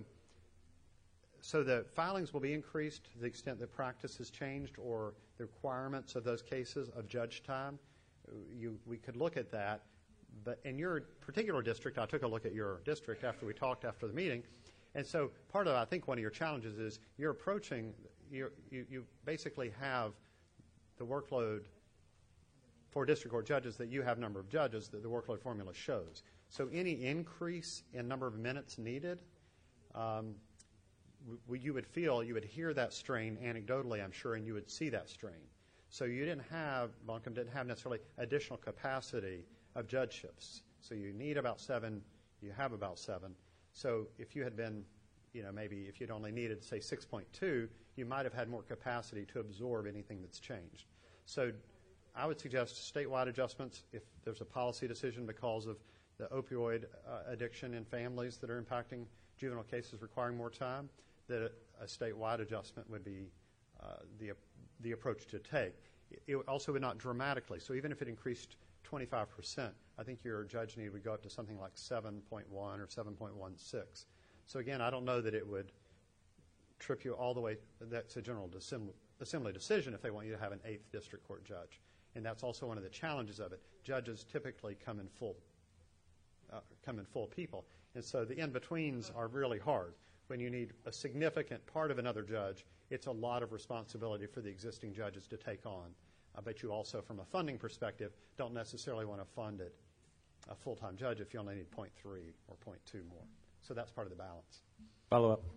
Speaker 3: so the filings will be increased to the extent that practice has changed or the requirements of those cases of judge time. You, we could look at that. But in your particular district, I took a look at your district after we talked after the meeting, and so part of, I think, one of your challenges is you're approaching, you're, you you basically have the workload for district court judges that you have number of judges that the workload formula shows. So any increase in number of minutes needed, um, w- you would feel, you would hear that strain anecdotally, I'm sure, and you would see that strain. So you didn't have, Buncombe didn't have necessarily additional capacity of judgeships. So you need about seven, you have about seven. So if you had been, you know, maybe if you'd only needed, say, six point two, you might have had more capacity to absorb anything that's changed. So I would suggest statewide adjustments if there's a policy decision because of the opioid uh, addiction in families that are impacting juvenile cases requiring more time, that a, a statewide adjustment would be uh, the, the approach to take. It, it also would not dramatically. So even if it increased twenty-five percent, I think your judge need would go up to something like seven point one or seven point one six. So again, I don't know that it would trip you all the way. That's a general assembly, assembly decision if they want you to have an eighth district court judge. And that's also one of the challenges of it. Judges typically come in full, uh, come in full people. And so the in-betweens are really hard. When you need a significant part of another judge, it's a lot of responsibility for the existing judges to take on. I bet you also, from a funding perspective, don't necessarily want to fund it a full-time judge if you only need zero point three or zero point two more. So that's part of the balance.
Speaker 1: Follow up.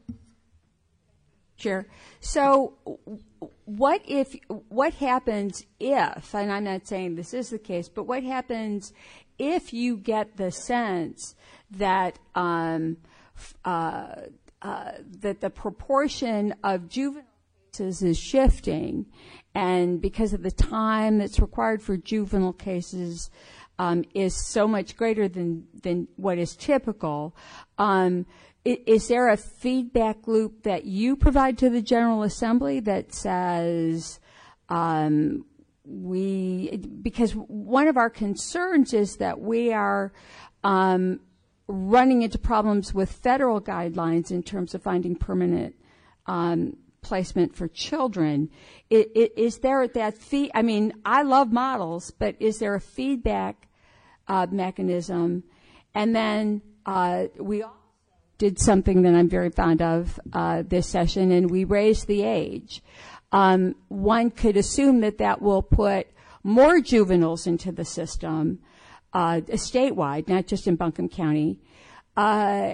Speaker 11: Chair. So what if, what happens if, and I'm not saying this is the case, but what happens if you get the sense that um, uh, uh, that the proportion of juvenile cases is shifting, and because of the time that's required for juvenile cases um, is so much greater than, than what is typical, um, is there a feedback loop that you provide to the General Assembly that says um, we, because one of our concerns is that we are um, running into problems with federal guidelines in terms of finding permanent um, placement for children. Is, is there that fee? I mean, I love models, but is there a feedback uh, mechanism? And then uh, we also did something that I'm very fond of uh, this session, and we raised the age. Um, one could assume that that will put more juveniles into the system, uh, statewide, not just in Buncombe County. Uh,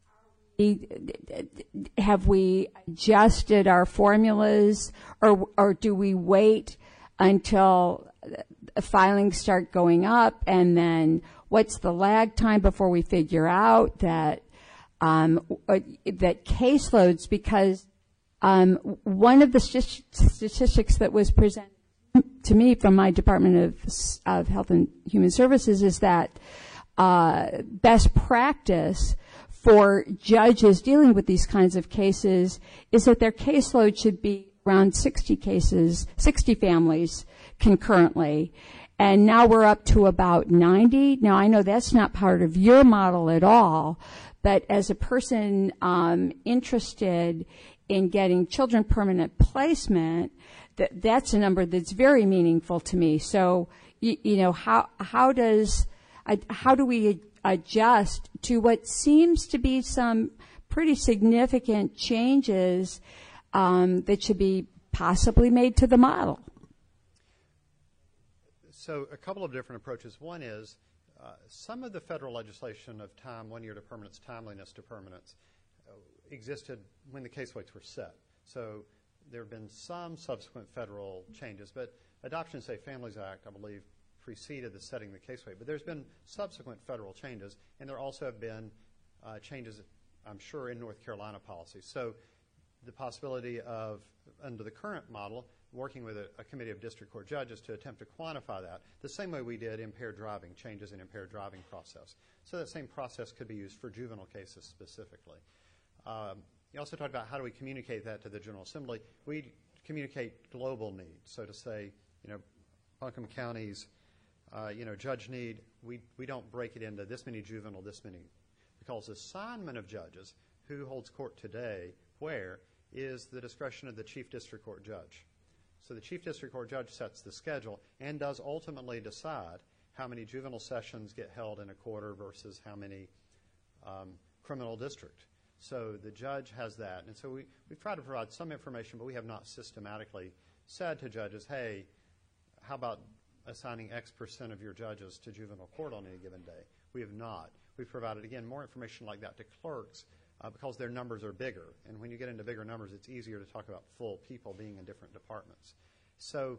Speaker 11: have we adjusted our formulas, or, or do we wait until filings start going up, and then what's the lag time before we figure out that Um, that caseloads, because um, one of the st- statistics that was presented to me from my Department of, of Health and Human Services is that uh, best practice for judges dealing with these kinds of cases is that their caseload should be around sixty cases, sixty families concurrently. And now we're up to about ninety. Now, I know that's not part of your model at all, but as a person um, interested in getting children permanent placement, th- that's a number that's very meaningful to me. So, you, you know, how how does uh, how do we adjust to what seems to be some pretty significant changes um, that should be possibly made to the model?
Speaker 3: So a couple of different approaches. One is uh, some of the federal legislation of time, one year to permanence, timeliness to permanence, uh, existed when the case weights were set. So there have been some subsequent federal changes, but Adoption Safe Families Act, I believe, preceded the setting the case weight. But there's been subsequent federal changes, and there also have been uh, changes, I'm sure, in North Carolina policy. So the possibility of, under the current model, working with a, a committee of district court judges to attempt to quantify that, the same way we did impaired driving, changes in impaired driving process. So that same process could be used for juvenile cases specifically. Um, you also talked about how do we communicate that to the General Assembly. We communicate global need. So to say, you know, Buncombe County's, uh, you know, judge need, we, we don't break it into this many juvenile, this many, because assignment of judges, who holds court today, where, is the discretion of the chief district court judge. So the chief district court judge sets the schedule and does ultimately decide how many juvenile sessions get held in a quarter versus how many um, criminal district. So the judge has that. And so we, we've tried to provide some information, but we have not systematically said to judges, hey, how about assigning X percent of your judges to juvenile court on any given day? We have not. We've provided, again, more information like that to clerks uh, because their numbers are bigger. And when you get into bigger numbers, it's easier to talk about full people being in different departments. So,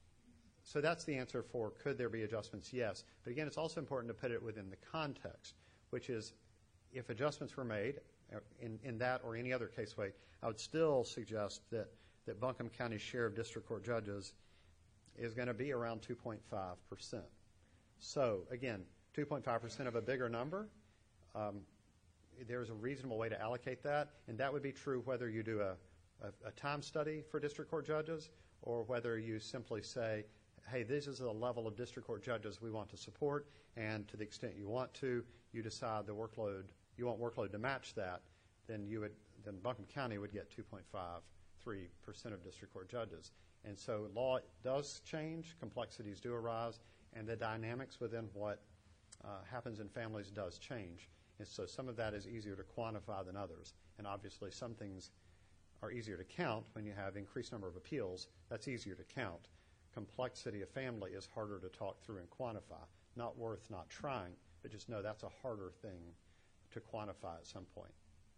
Speaker 3: so that's the answer for could there be adjustments? Yes. But again, it's also important to put it within the context, which is if adjustments were made in, in that or any other case weight, I would still suggest that, that Buncombe County's share of district court judges is going to be around two point five percent. So again, two point five percent of a bigger number, um, there's a reasonable way to allocate that, and that would be true whether you do a, a, a time study for district court judges or whether you simply say, hey, this is the level of district court judges we want to support, and to the extent you want to, you decide the workload, you want workload to match that, then you would, then Buncombe County would get two point five three percent of district court judges. And so law does change, complexities do arise, and the dynamics within what uh, happens in families does change. And so some of that is easier to quantify than others. And obviously some things are easier to count when you have increased number of appeals. That's easier to count. Complexity of family is harder to talk through and quantify. Not worth not trying, but just know that's a harder thing to quantify at some point.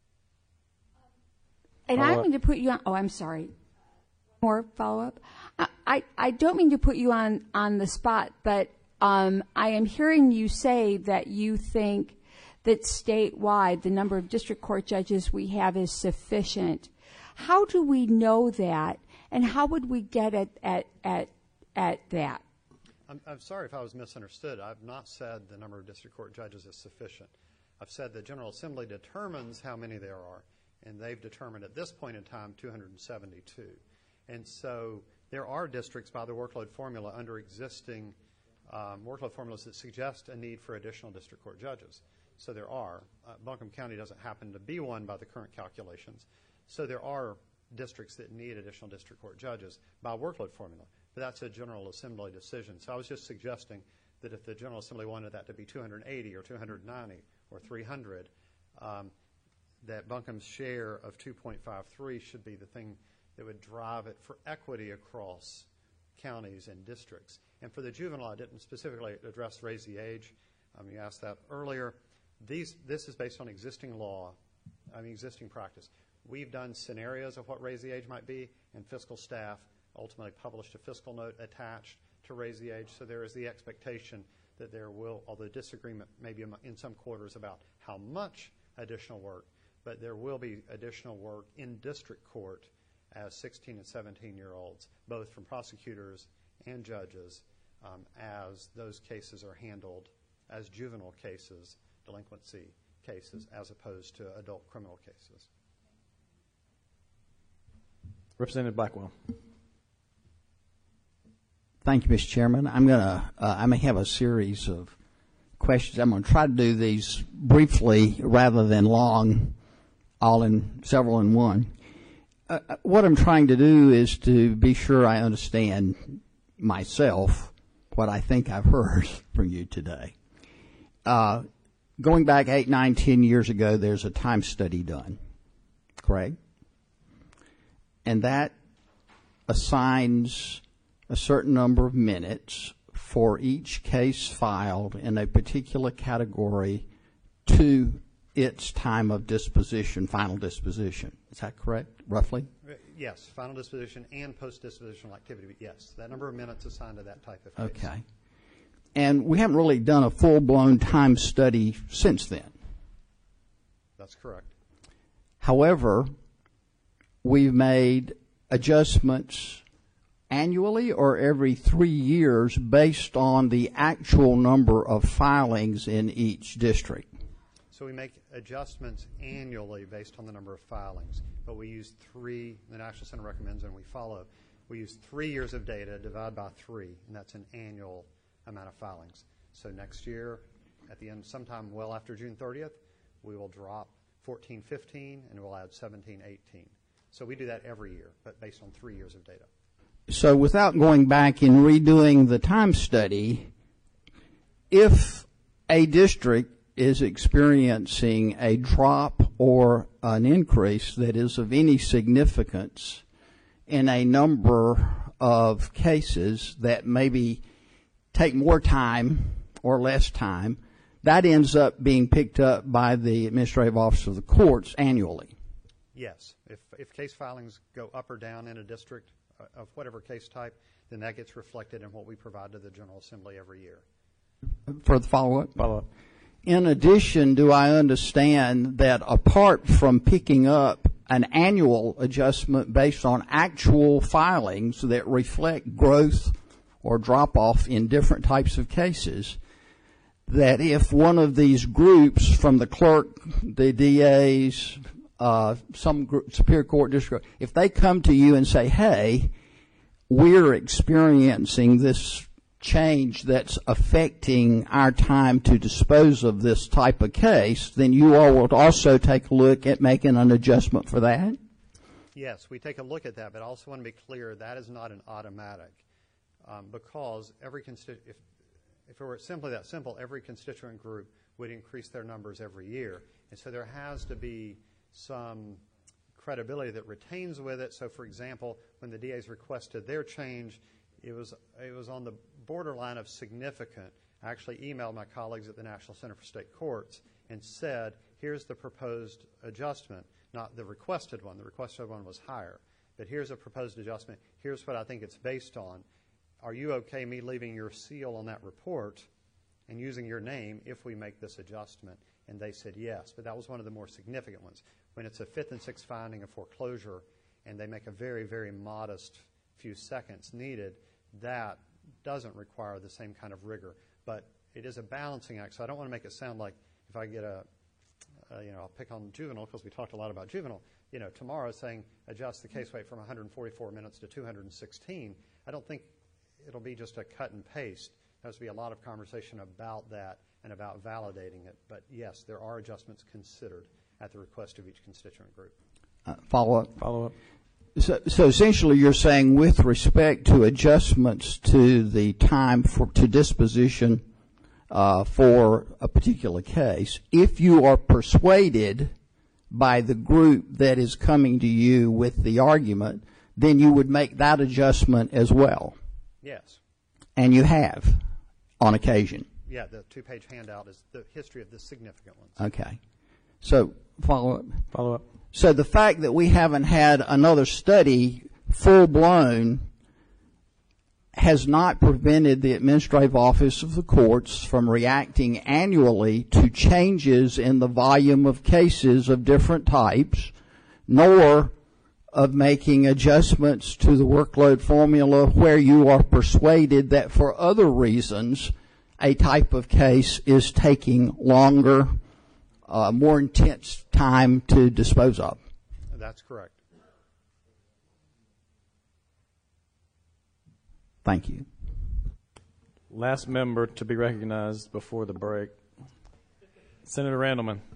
Speaker 11: And I'm going to put you on, oh, I'm sorry. More follow-up? I, I, I don't mean to put you on, on the spot, but um, I am hearing you say that you think that statewide the number of district court judges we have is sufficient. How do we know that, and how would we get at, at, at, at that?
Speaker 3: I'm, I'm sorry if I was misunderstood. I've not said the number of district court judges is sufficient. I've said the General Assembly determines how many there are, and they've determined at this point in time two hundred seventy-two. And so there are districts by the workload formula under existing um, workload formulas that suggest a need for additional district court judges. So there are. Uh, Buncombe County doesn't happen to be one by the current calculations. So there are districts that need additional district court judges by workload formula. But that's a General Assembly decision. So I was just suggesting that if the General Assembly wanted that to be two hundred eighty or two hundred ninety or three hundred, um, that Buncombe's share of two point five three should be the thing that would drive it for equity across counties and districts. And for the juvenile, I didn't specifically address raise the age. Um, you asked that earlier. These, this is based on existing law, I mean existing practice. We've done scenarios of what raise the age might be, and fiscal staff ultimately published a fiscal note attached to raise the age. So there is the expectation that there will, although disagreement maybe in some quarters about how much additional work, but there will be additional work in district court as sixteen and seventeen year olds, both from prosecutors and judges, um, as those cases are handled as juvenile cases, delinquency cases, as opposed to adult criminal cases.
Speaker 1: Representative Blackwell.
Speaker 12: Thank you, Mister Chairman. I'm going to, uh, I may have a series of questions. I'm going to try to do these briefly rather than long, all in several in one. uh, what I'm trying to do is to be sure I understand myself what I think I've heard from you today. Uh, going back eight, nine, ten years ago, there's a time study done, correct? And that assigns a certain number of minutes for each case filed in a particular category to its time of disposition, final disposition. Is that correct, roughly?
Speaker 3: Yes, final disposition and post-dispositional activity. But yes, that number of minutes assigned to that type of case.
Speaker 12: Okay. And we haven't really done a full-blown time study since then.
Speaker 3: That's correct.
Speaker 12: However, we've made adjustments annually or every three years based on the actual number of filings in each district.
Speaker 3: So we make adjustments annually based on the number of filings, but we use three, the National Center recommends and we follow, we use three years of data, divide by three, and that's an annual amount of filings. So next year, at the end, sometime well after June thirtieth, we will drop fourteen, fifteen, and we'll add seventeen, eighteen. So we do that every year, but based on three years of data.
Speaker 12: So without going back and redoing the time study, if a district is experiencing a drop or an increase that is of any significance in a number of cases that maybe take more time or less time, that ends up being picked up by the Administrative Office of the Courts annually.
Speaker 3: Yes. If, if case filings go up or down in a district uh, of whatever case type, then that gets reflected in what we provide to the General Assembly every year.
Speaker 12: For the follow-up?
Speaker 1: Follow-up.
Speaker 12: In addition, do I understand that apart from picking up an annual adjustment based on actual filings that reflect growth or drop-off in different types of cases, that if one of these groups from the clerk, the D As, uh, some group, Superior Court district, if they come to you and say, hey, we're experiencing this change that's affecting our time to dispose of this type of case, then you all will also take a look at making an adjustment for that?
Speaker 3: Yes, we take a look at that, but I also want to be clear that is not an automatic um, because every constitu- if, if it were simply that simple, every constituent group would increase their numbers every year. And so there has to be some credibility that retains with it. So, for example, when the D As requested their change, it was it was on the borderline of significant. I actually emailed my colleagues at the National Center for State Courts and said, here's the proposed adjustment, not the requested one. The requested one was higher. But here's a proposed adjustment. Here's what I think it's based on. Are you okay me leaving your seal on that report and using your name if we make this adjustment? And they said yes. But that was one of the more significant ones. When it's a fifth and sixth finding of foreclosure and they make a very, very modest few seconds needed, that doesn't require the same kind of rigor. But it is a balancing act, so I don't want to make it sound like if I get a, uh, you know, I'll pick on juvenile because we talked a lot about juvenile, you know, tomorrow saying adjust the case weight from one hundred forty-four minutes to two hundred sixteen. I don't think it'll be just a cut and paste. There has to be a lot of conversation about that and about validating it. But yes, there are adjustments considered at the request of each constituent group.
Speaker 12: Uh, follow up?
Speaker 1: Follow up.
Speaker 12: So, so essentially you're saying with respect to adjustments to the time for to disposition uh, for a particular case, if you are persuaded by the group that is coming to you with the argument, then you would make that adjustment as well.
Speaker 3: Yes.
Speaker 12: And you have on occasion.
Speaker 3: Yeah, the two-page handout is the history of the significant ones.
Speaker 12: Okay. So follow up.
Speaker 1: Follow up.
Speaker 12: So the fact that we haven't had another study full-blown has not prevented the Administrative Office of the Courts from reacting annually to changes in the volume of cases of different types, nor of making adjustments to the workload formula where you are persuaded that for other reasons a type of case is taking longer, Uh, more intense time to dispose of.
Speaker 3: That's correct.
Speaker 12: Thank you.
Speaker 1: Last member to be recognized before the break, Senator Randleman.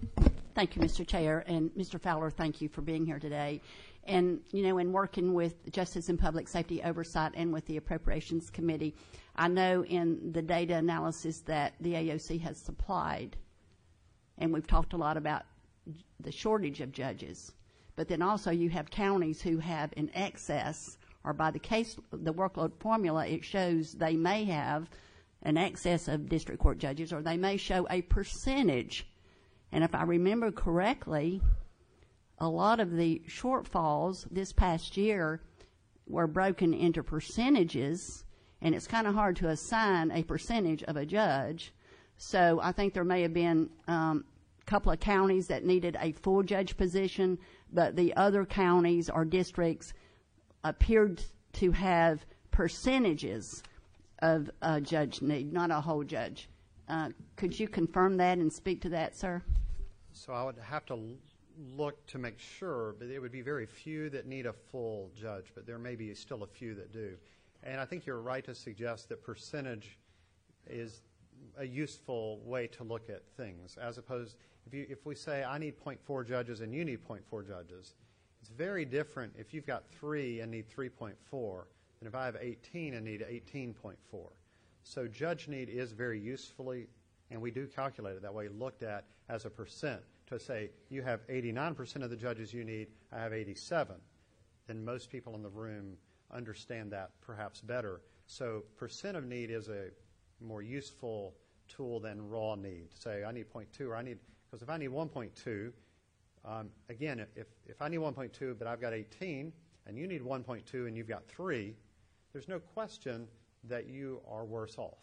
Speaker 13: Thank you, Mister Chair. And Mister Fowler, thank you for being here today. And, you know, in working with Justice and Public Safety Oversight and with the Appropriations Committee, I know in the data analysis that the A O C has supplied, and we've talked a lot about the shortage of judges, but then also you have counties who have in excess, or by the case, the workload formula, it shows they may have an excess of district court judges, or they may show a percentage. And if I remember correctly, a lot of the shortfalls this past year were broken into percentages, and it's kind of hard to assign a percentage of a judge. So I think there may have been um, a couple of counties that needed a full judge position, but the other counties or districts appeared to have percentages of a judge need, not a whole judge. Uh, could you confirm that and speak to that, sir?
Speaker 3: So I would have to look to make sure, but it would be very few that need a full judge, but there may be still a few that do. And I think you're right to suggest that percentage is a useful way to look at things, as opposed, if, you, if we say I need zero point four judges and you need zero point four judges, it's very different if you've got three and need three point four than if I have eighteen and need eighteen point four. So judge need is very usefully, and we do calculate it that way, looked at as a percent. To say you have eighty-nine percent of the judges you need, I have eighty-seven, then most people in the room understand that perhaps better. So percent of need is a more useful tool than raw need. To say I need zero point two or I need, because if I need one point two, um, again, if, if I need one point two but I've got eighteen and you need one point two and you've got three, there's no question that you are worse off.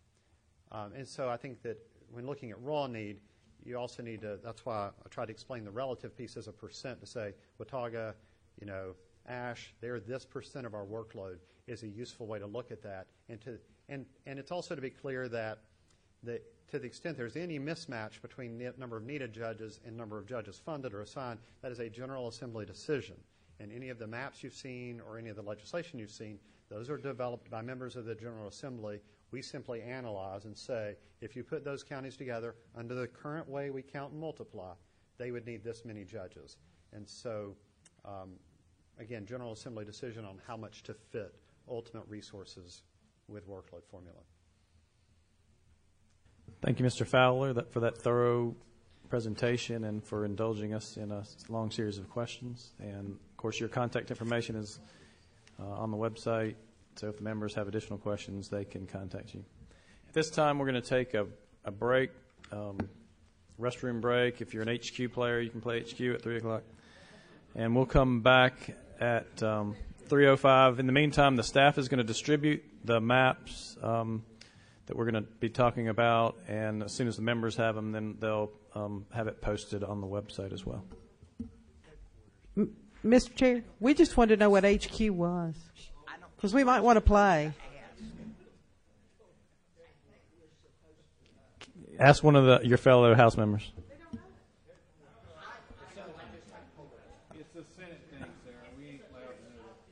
Speaker 3: Um, and so I think that when looking at raw need, you also need to, that's why I try to explain the relative piece as a percent to say, Watauga, you know, Ash, they're this percent of our workload is a useful way to look at that. And to and, and it's also to be clear that the, to the extent there's any mismatch between the number of needed judges and number of judges funded or assigned, that is a General Assembly decision. And any of the maps you've seen or any of the legislation you've seen, those are developed by members of the General Assembly. We simply analyze and say, if you put those counties together under the current way we count and multiply, they would need this many judges. And so, um, again, General Assembly decision on how much to fit ultimate resources with workload formula.
Speaker 1: Thank you, Mister Fowler, that, for that thorough presentation and for indulging us in a long series of questions. And, of course, your contact information is uh, on the website. So if the members have additional questions, they can contact you. At this time, we're going to take a, a break, um, restroom break. If you're an H Q player, you can play H Q at three o'clock. And we'll come back at um, three oh five. In the meantime, the staff is going to distribute the maps um, that we're going to be talking about. And as soon as the members have them, then they'll um, have it posted on the website as well.
Speaker 2: M- Mister Chair, we just wanted to know what H Q was. Because we might want to play.
Speaker 1: Ask one of the, your fellow House members.
Speaker 7: It's a Senate thing, Sarah. We ain't allowed to know that.